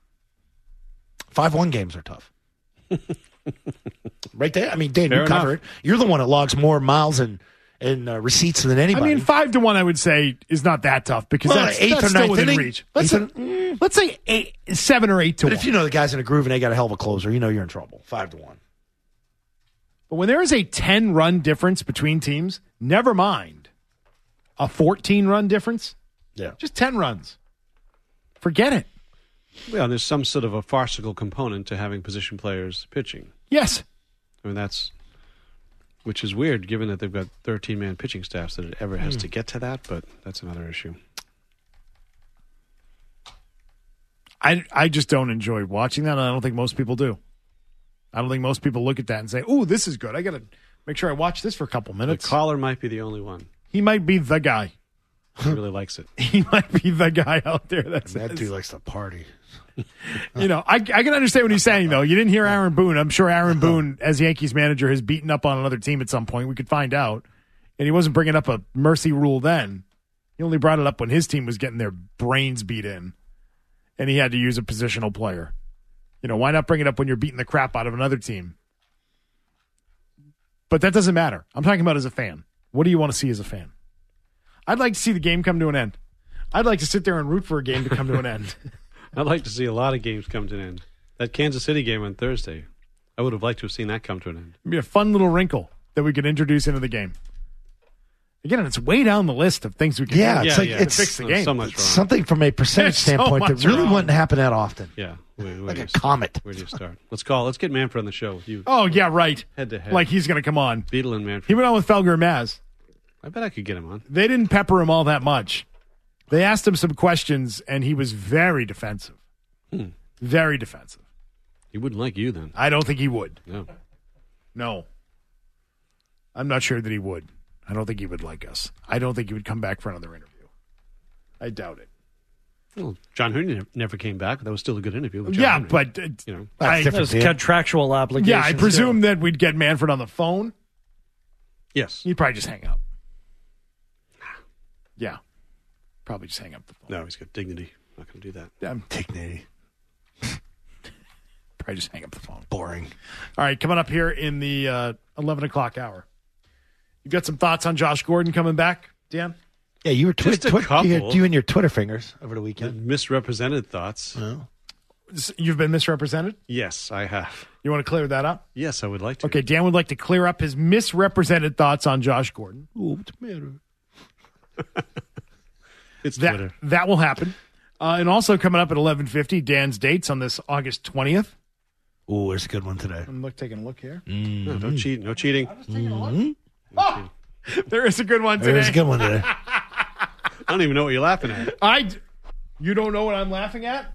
5-1 games are tough. Right there. I mean, Dan, you cover it. You're the one that logs more miles and receipts than anybody. I mean, 5-1, I would say, is not that tough because that's eighth or still ninth within inning. reach. Let's say 7 or 8 to 1. But if you know the guy's in a groove and they got a hell of a closer, you know you're in trouble. 5-1. But when there is a 10-run difference between teams, never mind a 14-run difference. Yeah, just 10 runs. Forget it. Well, there's some sort of a farcical component to having position players pitching. Yes. I mean, which is weird given that they've got 13-man pitching staffs that it ever has to get to that, but that's another issue. I just don't enjoy watching that, and I don't think most people do. I don't think most people look at that and say, "Ooh, this is good. I got to make sure I watch this for a couple minutes." The caller might be the only one. He might be the guy. He really likes it. He might be the guy out there that dude likes to party. I can understand what he's saying, though. You didn't hear Aaron Boone. I'm sure Aaron Boone, as Yankees manager, has beaten up on another team at some point. We could find out. And he wasn't bringing up a mercy rule then. He only brought it up when his team was getting their brains beat in. And he had to use a positional player. Why not bring it up when you're beating the crap out of another team? But that doesn't matter. I'm talking about as a fan. What do you want to see as a fan? I'd like to see the game come to an end. I'd like to sit there and root for a game to come to an end. I'd like to see a lot of games come to an end. That Kansas City game on Thursday, I would have liked to have seen that come to an end. It'd be a fun little wrinkle that we could introduce into the game. Again, it's way down the list of things we can do to fix the game. So much it's something from a percentage standpoint that really wouldn't happen that often. Yeah. Like a comet. Where do you start? Let's get Manfred on the show with you. Oh, yeah, right. Head to head. Like he's going to come on. Beetle and Manfred. He went on with Felger and Maz. I bet I could get him on. They didn't pepper him all that much. They asked him some questions, and he was very defensive. Very defensive. He wouldn't like you then. I don't think he would. No. I'm not sure that he would. I don't think he would like us. I don't think he would come back for another interview. I doubt it. Well, John Hurley never came back. That was still a good interview. With Yeah, John but There's contractual obligations. Yeah, I presume that we'd get Manfred on the phone. Yes. He'd probably just hang up. Yeah. Probably just hang up the phone. No, he's got dignity. Not going to do that. Dignity. Probably just hang up the phone. Boring. All right, coming up here in the 11 o'clock hour. You've got some thoughts on Josh Gordon coming back, Dan? Yeah, you were Just a couple. you and your Twitter fingers over the weekend. Misrepresented thoughts. Oh. You've been misrepresented? Yes, I have. You want to clear that up? Yes, I would like to. Okay, Dan would like to clear up his misrepresented thoughts on Josh Gordon. Oh, what's the matter? It's Twitter. That will happen. And also coming up at 11:50, Dan's dates on this August 20th. Oh, there's a good one today. I'm taking a look here. No, don't cheat. No cheating. I'm just taking a look. Oh, there is a good one today. There is a good one today. I don't even know what you're laughing at. You don't know what I'm laughing at?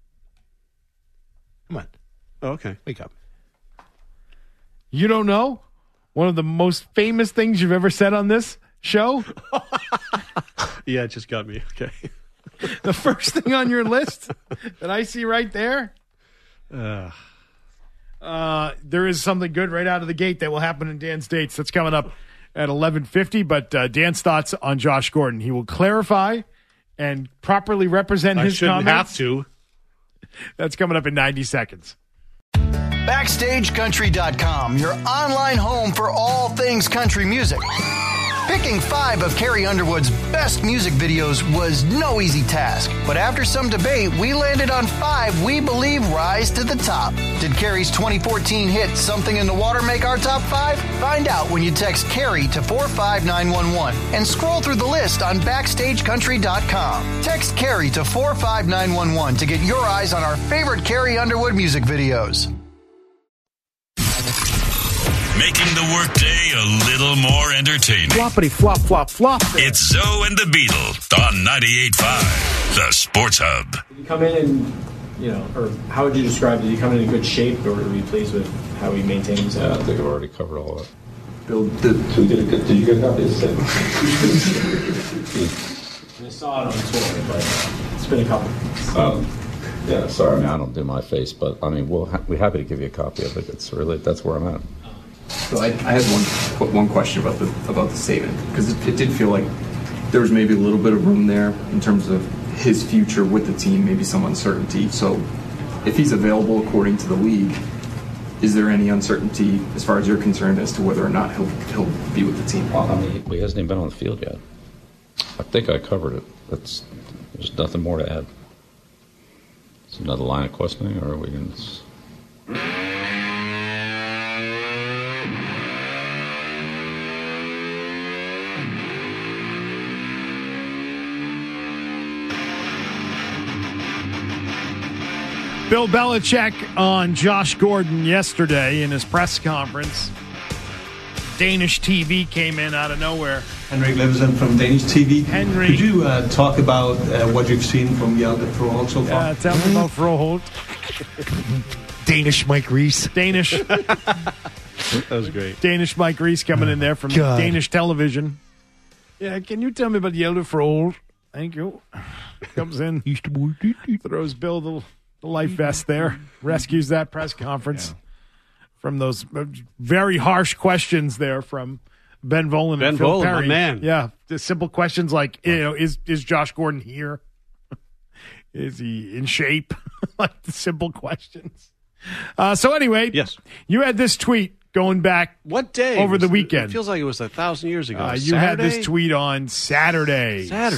Come on. Oh, okay. Wake up. You don't know? One of the most famous things you've ever said on this show? Yeah, it just got me. Okay. The first thing on your list that I see right there? There is something good right out of the gate that will happen in Dan's dates. That's coming up at 11:50. But Dan's thoughts on Josh Gordon. He will clarify and properly represent his shouldn't comments. have to. That's coming up in 90 seconds. BackstageCountry.com, your online home for all things country music. Picking 5 of Carrie Underwood's best music videos was no easy task. But after some debate, we landed on 5 we believe rise to the top. Did Carrie's 2014 hit Something in the Water make our top 5? Find out when you text Carrie to 45911 and scroll through the list on BackstageCountry.com. Text Carrie to 45911 to get your eyes on our favorite Carrie Underwood music videos. Making the workday a little more entertaining. Floppity flop flop flop. It's Zoe and the Beetle on 98.5, the Sports Hub. Did you come in and, or how would you describe it? Did you come in good shape, or were you pleased with how he maintained himself? Yeah, I think I've already covered all of it. Bill, did you get a copy of the I saw it on tour, but it's been a couple. Yeah, sorry, I mean, I don't do my face, but I mean, we're happy to give you a copy of it. That's where I'm at. So I had one question about the statement, because it did feel like there was maybe a little bit of room there in terms of his future with the team, maybe some uncertainty. So if he's available according to the league, is there any uncertainty as far as you're concerned as to whether or not he'll be with the team? Well, I mean, he hasn't even been on the field yet. I think I covered it. There's nothing more to add. It's another line of questioning, or are we going to... Bill Belichick on Josh Gordon yesterday in his press conference. Danish TV came in out of nowhere. Henrik Levinson from Danish TV. Henry. Could you talk about what you've seen from Hjalte Froholt so far? Tell me about Froholt. Danish Mike Reese. Danish. That was great. Danish Mike Reese coming in there from Danish television. Yeah, can you tell me about Hjalte Froholt? Thank you. Comes in. Throws Bill the life vest there. Rescues that press conference from those very harsh questions there from Ben Volen and Phil Perry. My man. Yeah, the simple questions like, is Josh Gordon here? Is he in shape? Like the simple questions. So anyway, yes, you had this tweet going back what day over the weekend. It feels like it was 1,000 years ago. You had this tweet on Saturday at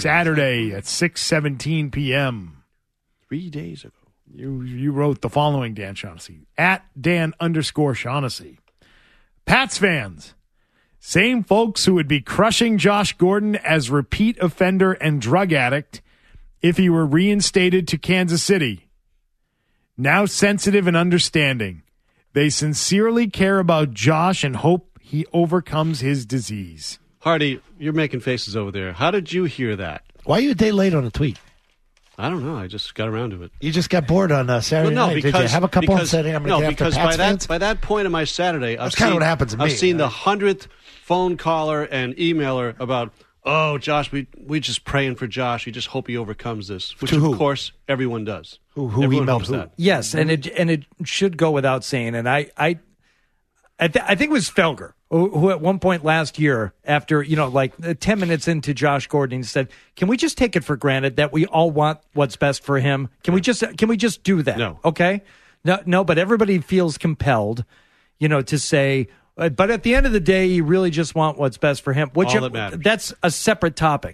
6:17 p.m. 3 days ago. You wrote the following, Dan Shaughnessy, at Dan_Shaughnessy. Pats fans, same folks who would be crushing Josh Gordon as repeat offender and drug addict if he were reinstated to Kansas City. Now sensitive and understanding. They sincerely care about Josh and hope he overcomes his disease. Hardy, you're making faces over there. How did you hear that? Why are you a day late on a tweet? I don't know. I just got around to it. You just got bored on Saturday night. Did you have a couple on Saturday? Because by that point of my Saturday, that's kind of what happens to me. I've seen the 100th phone caller and emailer about, oh, Josh, we just praying for Josh. We just hope he overcomes this, which of course everyone does. Who emailed who? That. Yes, and it should go without saying. And I think it was Felger who at one point last year, after 10 minutes into Josh Gordon, said, "Can we just take it for granted that we all want what's best for him? Can we just do that? No, okay, no. But everybody feels compelled, to say." But at the end of the day, you really just want what's best for him. All that matters. That's a separate topic.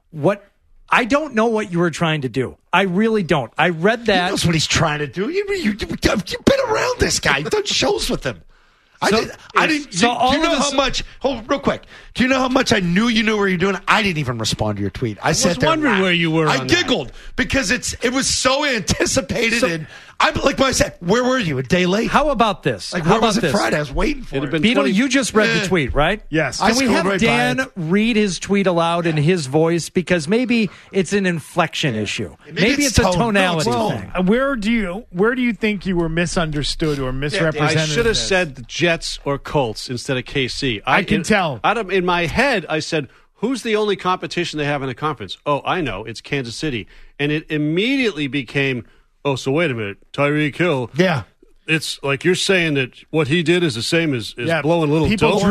I don't know what you were trying to do. I really don't. I read that. He knows what he's trying to do. You've been around this guy. You've done shows with him. Do you know how much? Hold real quick. Do you know how much I knew you knew where you're doing? I didn't even respond to your tweet. I was wondering where you were. I giggled because it was so anticipated. And I'm like when I said, "Where were you? A day late?" How about this? Like, where was it Friday? I was waiting for it. Beetle, you just read the tweet, right? Yes. Can we have Dan read his tweet aloud in his voice, because maybe it's an inflection issue. Maybe it's a tonality thing. Where do you think you were misunderstood or misrepresented? I should have said the Jets or Colts instead of KC. I can tell. In my head, I said, who's the only competition they have in the conference? Oh, I know. It's Kansas City. And it immediately became, oh, so wait a minute. Tyreek Hill. Yeah. It's like you're saying that what he did is the same as blowing little dope.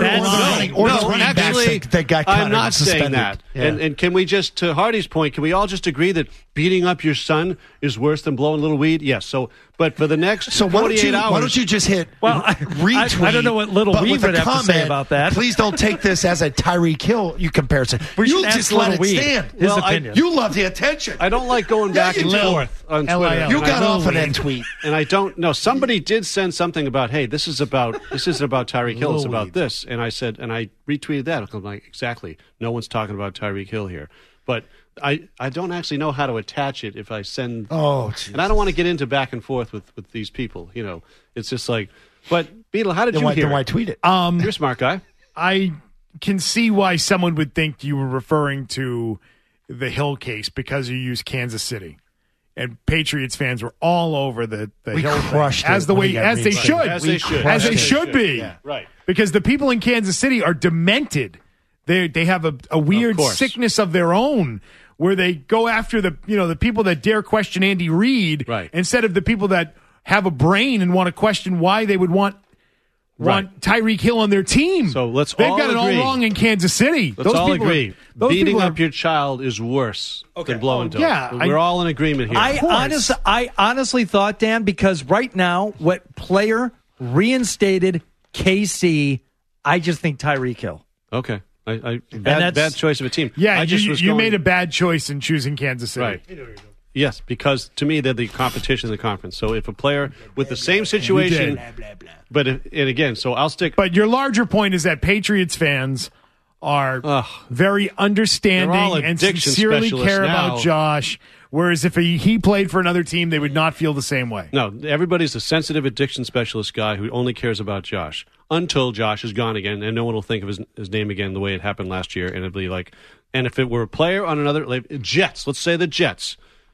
I'm not saying that. Yeah. And can we just, to Hardy's point, can we all just agree that beating up your son is worse than blowing a little weed? Yes. So, but for the next 48 hours. Why don't you just hit retweet? I don't know what little weed would have to say about that. Please don't take this as a Tyreek Hill comparison. You just let it stand. His opinion. You love the attention. I don't like going back and forth on Twitter. You got off of that tweet. And I don't know. Somebody did send something about, hey, this isn't about Tyreek Hill, it's about this. And I said, and I retweeted that. I'm like, exactly. No one's talking about Tyreek Hill here. But I don't actually know how to attach it if I send. Oh, Jesus. And I don't want to get into back and forth with these people. It's just like, but Beetle, how did you hear? Then why tweet it? You're a smart guy. I can see why someone would think you were referring to the Hill case because you used Kansas City. And Patriots fans were all over the Hill crushed thing, as they should be. Yeah. Right. Because the people in Kansas City are demented. They have a weird sickness of their own where they go after the people that dare question Andy Reid instead of the people that have a brain and want to question why they would want Tyreek Hill on their team. So they've got it all wrong in Kansas City. Let's all agree. Beating up your child is worse than blowing dope. Yeah, we're all in agreement here. I honestly thought, Dan, because right now, what player reinstated, KC. I just think Tyreek Hill. Okay. Bad choice of a team. Yeah, you made a bad choice in choosing Kansas City. Right. Yes, because to me they're the competition in the conference. So if a player with the same situation, so I'll stick. But your larger point is that Patriots fans are very understanding and sincerely care about Josh. Whereas if he played for another team, they would not feel the same way. No, everybody's a sensitive addiction specialist guy who only cares about Josh until Josh is gone again, and no one will think of his name again the way it happened last year. And it'll be like, and if it were a player on another, like Jets, let's say the Jets.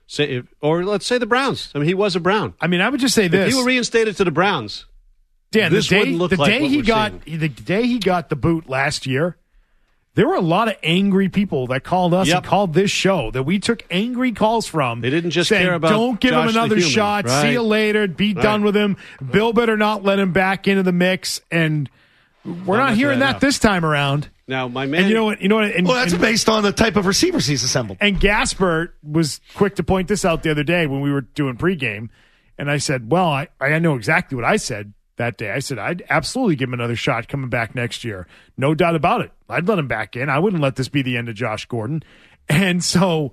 Or let's say the Browns. I mean, he was a Brown. I mean, I would just say this: if he were reinstated to the Browns, Dan, this wouldn't look like what we're seeing. The day he got the boot last year, there were a lot of angry people that called us and called this show that we took angry calls from. They didn't just saying, care about don't give Josh him another the human. shot. Right. See you later. Be done with him. Bill better not let him back into the mix. And we're not hearing that this time around. Now, my man, and you know what? Well, that's based on the type of receivers he's assembled. And Gaspert was quick to point this out the other day when we were doing pregame, and I said, "Well, I know exactly what I said that day. I said I'd absolutely give him another shot coming back next year, no doubt about it. I'd let him back in. I wouldn't let this be the end of Josh Gordon." And so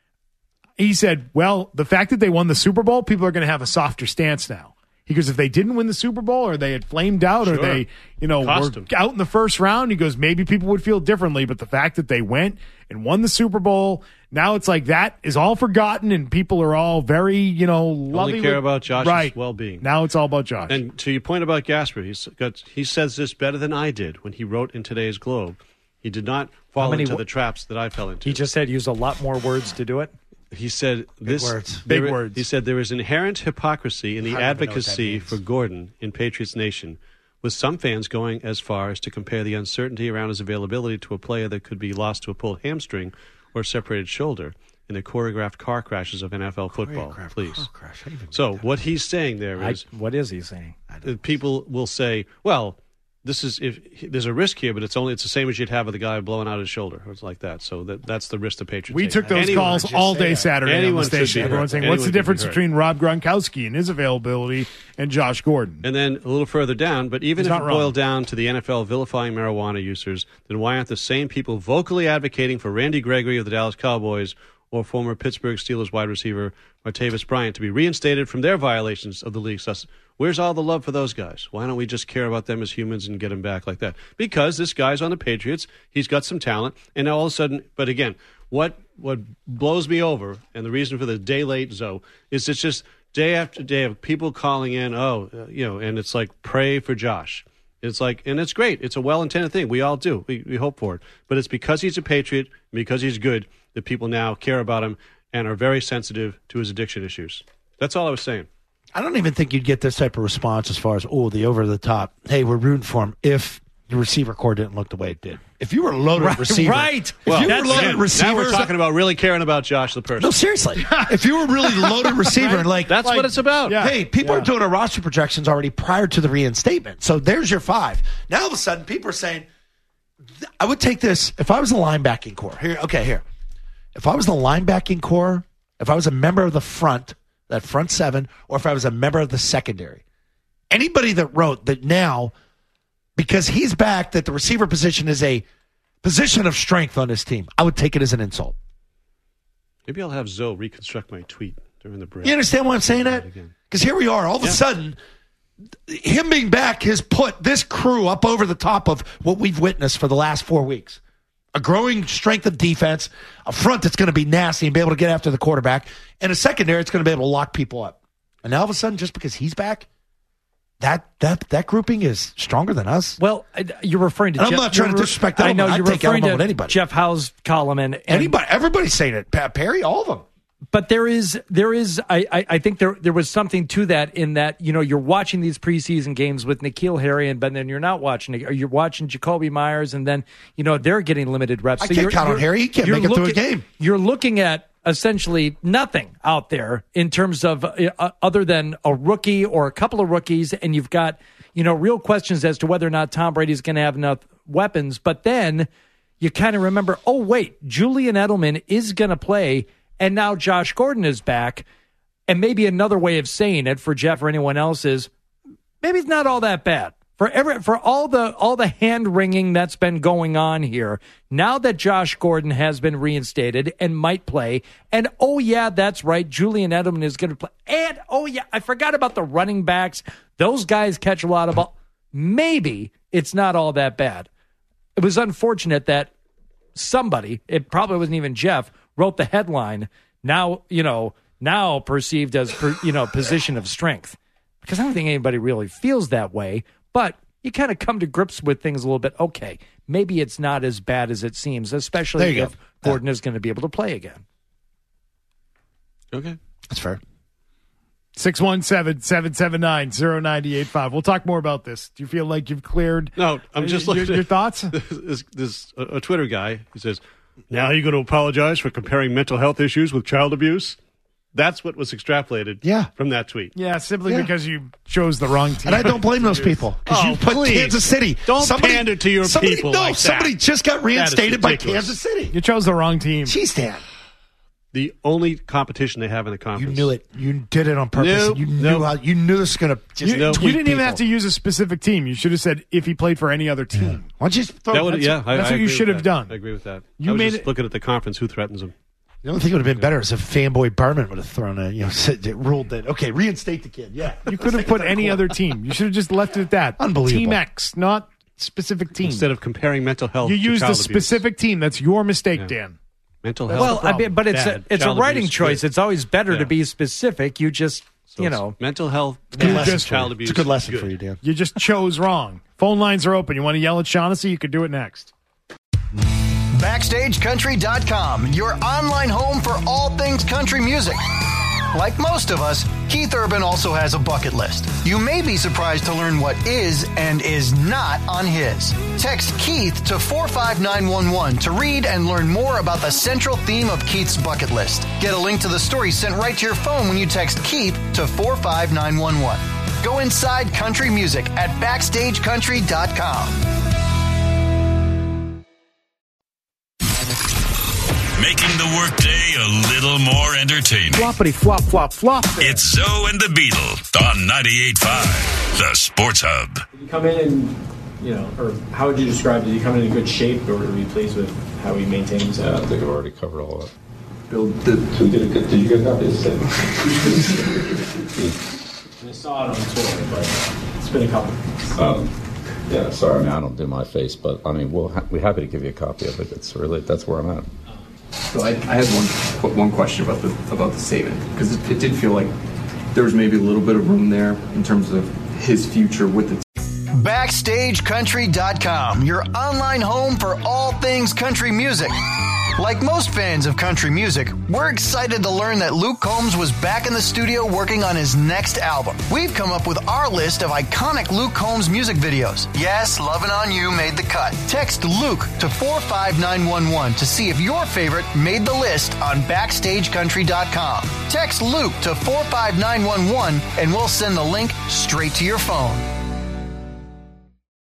he said, "Well, the fact that they won the Super Bowl, people are going to have a softer stance now." He goes, if they didn't win the Super Bowl or they had flamed out or they, were out in the first round, he goes, maybe people would feel differently. But the fact that they went and won the Super Bowl, now it's like that is all forgotten and people are all very, loving. Only care about Josh's well-being. Now it's all about Josh. And to your point about Gasper, he says this better than I did when he wrote in today's Globe. He did not fall into the traps that I fell into. He just said use a lot more words to do it. He said Big words. He said there is inherent hypocrisy in the advocacy for Gordon in Patriots Nation, with some fans going as far as to compare the uncertainty around his availability to a player that could be lost to a pulled hamstring or separated shoulder in the choreographed car crashes of NFL football. Please. So what he's saying there is... what is he saying? People will say, well... there's a risk here, but it's the same as you'd have with a guy blowing out his shoulder. It's like that. So that's the risk the Patriots We took those calls all day Saturday on the station. Everyone's saying, what's the difference between Rob Gronkowski and his availability and Josh Gordon? And then a little further down, but even if it boiled down to the NFL vilifying marijuana users, then why aren't the same people vocally advocating for Randy Gregory of the Dallas Cowboys or former Pittsburgh Steelers wide receiver Martavis Bryant to be reinstated from their violations of the league? Where's all the love for those guys? Why don't we just care about them as humans and get them back like that? Because this guy's on the Patriots. He's got some talent. And now all of a sudden, but again, what blows me over, and the reason for the day late, Zoe, is it's just day after day of people calling in, and it's like, pray for Josh. It's like, and it's great. It's a well-intended thing. We all do. We hope for it. But it's because he's a Patriot, because he's good, that people now care about him and are very sensitive to his addiction issues. That's all I was saying. I don't even think you'd get this type of response as far as, the over-the-top, hey, we're rooting for him, if the receiver core didn't look the way it did. If you were a loaded receiver. Right. If you were loaded receiver. Now we're talking about really caring about Josh the person. No, seriously. If you were really loaded receiver, right? That's what it's about. Yeah. Hey, people are doing our roster projections already prior to the reinstatement. So there's your 5. Now all of a sudden, people are saying, I would take this, if I was the linebacking core. Here. If I was the linebacking core, if I was a member of the front, that front 7, or if I was a member of the secondary. Anybody that wrote that now, because he's back, that the receiver position is a position of strength on his team, I would take it as an insult. Maybe I'll have Zoe reconstruct my tweet during the break. You understand why I'm saying that? Because here we are, all of a sudden, him being back has put this crew up over the top of what we've witnessed for the last 4 weeks. A growing strength of defense, a front that's going to be nasty and be able to get after the quarterback, and a secondary that's going to be able to lock people up. And now all of a sudden, just because he's back, that grouping is stronger than us. Well, you're referring to Jeff. I'm not trying to disrespect that. I know you're referring to anybody. Jeff Howe's column. And anybody, everybody's saying it. Pat Perry, all of them. But there is. I think there was something to that in that, you're watching these preseason games with N'Keal Harry, but then you're not watching. You're watching Jacoby Myers, and then they're getting limited reps. I can't count on Harry. He can't make it through a game. You're looking at essentially nothing out there in terms of other than a rookie or a couple of rookies, and you've got real questions as to whether or not Tom Brady's going to have enough weapons. But then you kind of remember, oh wait, Julian Edelman is going to play. And now Josh Gordon is back. And maybe another way of saying it for Jeff or anyone else is, maybe it's not all that bad. For all the hand-wringing that's been going on here, now that Josh Gordon has been reinstated and might play, and oh yeah, that's right, Julian Edelman is going to play, and oh yeah, I forgot about the running backs. Those guys catch a lot of ball. Maybe it's not all that bad. It was unfortunate that somebody, it probably wasn't even Jeff, wrote the headline, now perceived as, position of strength. Because I don't think anybody really feels that way. But you kind of come to grips with things a little bit. Okay, maybe it's not as bad as it seems, especially if Gordon is going to be able to play again. Okay. That's fair. 617-779-0985. We'll talk more about this. Do you feel like you've cleared No, I'm just looking your thoughts? This a Twitter guy who says, now you're going to apologize for comparing mental health issues with child abuse? That's what was extrapolated from that tweet. Yeah, simply because you chose the wrong team. And I don't blame those people. Because you put Kansas City. Don't pander to your people like that. Somebody just got reinstated by Kansas City. You chose the wrong team. Jeez, Dan. The only competition they have in the conference. You knew it. You did it on purpose. You knew this was going to just You didn't even have to use a specific team. You should have said if he played for any other team. Yeah. Why don't you just throw that's what you should have done. I agree with that. You I was made just looking at the conference. Who threatens him? The only thing that would have been better is if Fanboy Berman would have thrown ruled that, okay, reinstate the kid. Yeah. You could have put any other team. You should have just left it at that. Unbelievable. Team X, not specific team. Instead of comparing mental health you to used child a specific team. That's your mistake, Dan. Mental health. Well, but it's a writing choice. Good. It's always better to be specific. You just, mental health, child abuse. It's a good lesson for you, Dan. You just chose wrong. Phone lines are open. You want to yell at Shaughnessy? You could do it next. BackstageCountry.com, your online home for all things country music. Like most of us, Keith Urban also has a bucket list. You may be surprised to learn what is and is not on his. Text Keith to 45911 to read and learn more about the central theme of Keith's bucket list. Get a link to the story sent right to your phone when you text Keith to 45911. Go inside country music at BackstageCountry.com. Making the workday a little more entertaining. Floppity flop flop flop. It's Zoe and the Beetle on 98.5, the Sports Hub. Did you come in and, or how would you describe it? Did he come in good shape, or were you pleased with how he maintained himself? Yeah, I think I've already covered all that. Bill, did you get a copy of the I saw it on Twitter, but it's been a couple. Yeah, sorry. I mean, I don't do my face, but I mean, we're happy to give you a copy of it. It's really, that's where I'm at. So I had one question about the statement, because it did feel like there was maybe a little bit of room there in terms of his future with the BackstageCountry.com, your online home for all things country music. Like most fans of country music, we're excited to learn that Luke Combs was back in the studio working on his next album. We've come up with our list of iconic Luke Combs music videos. Yes, Lovin' On You made the cut. Text Luke to 45911 to see if your favorite made the list on BackstageCountry.com. Text Luke to 45911 and we'll send the link straight to your phone.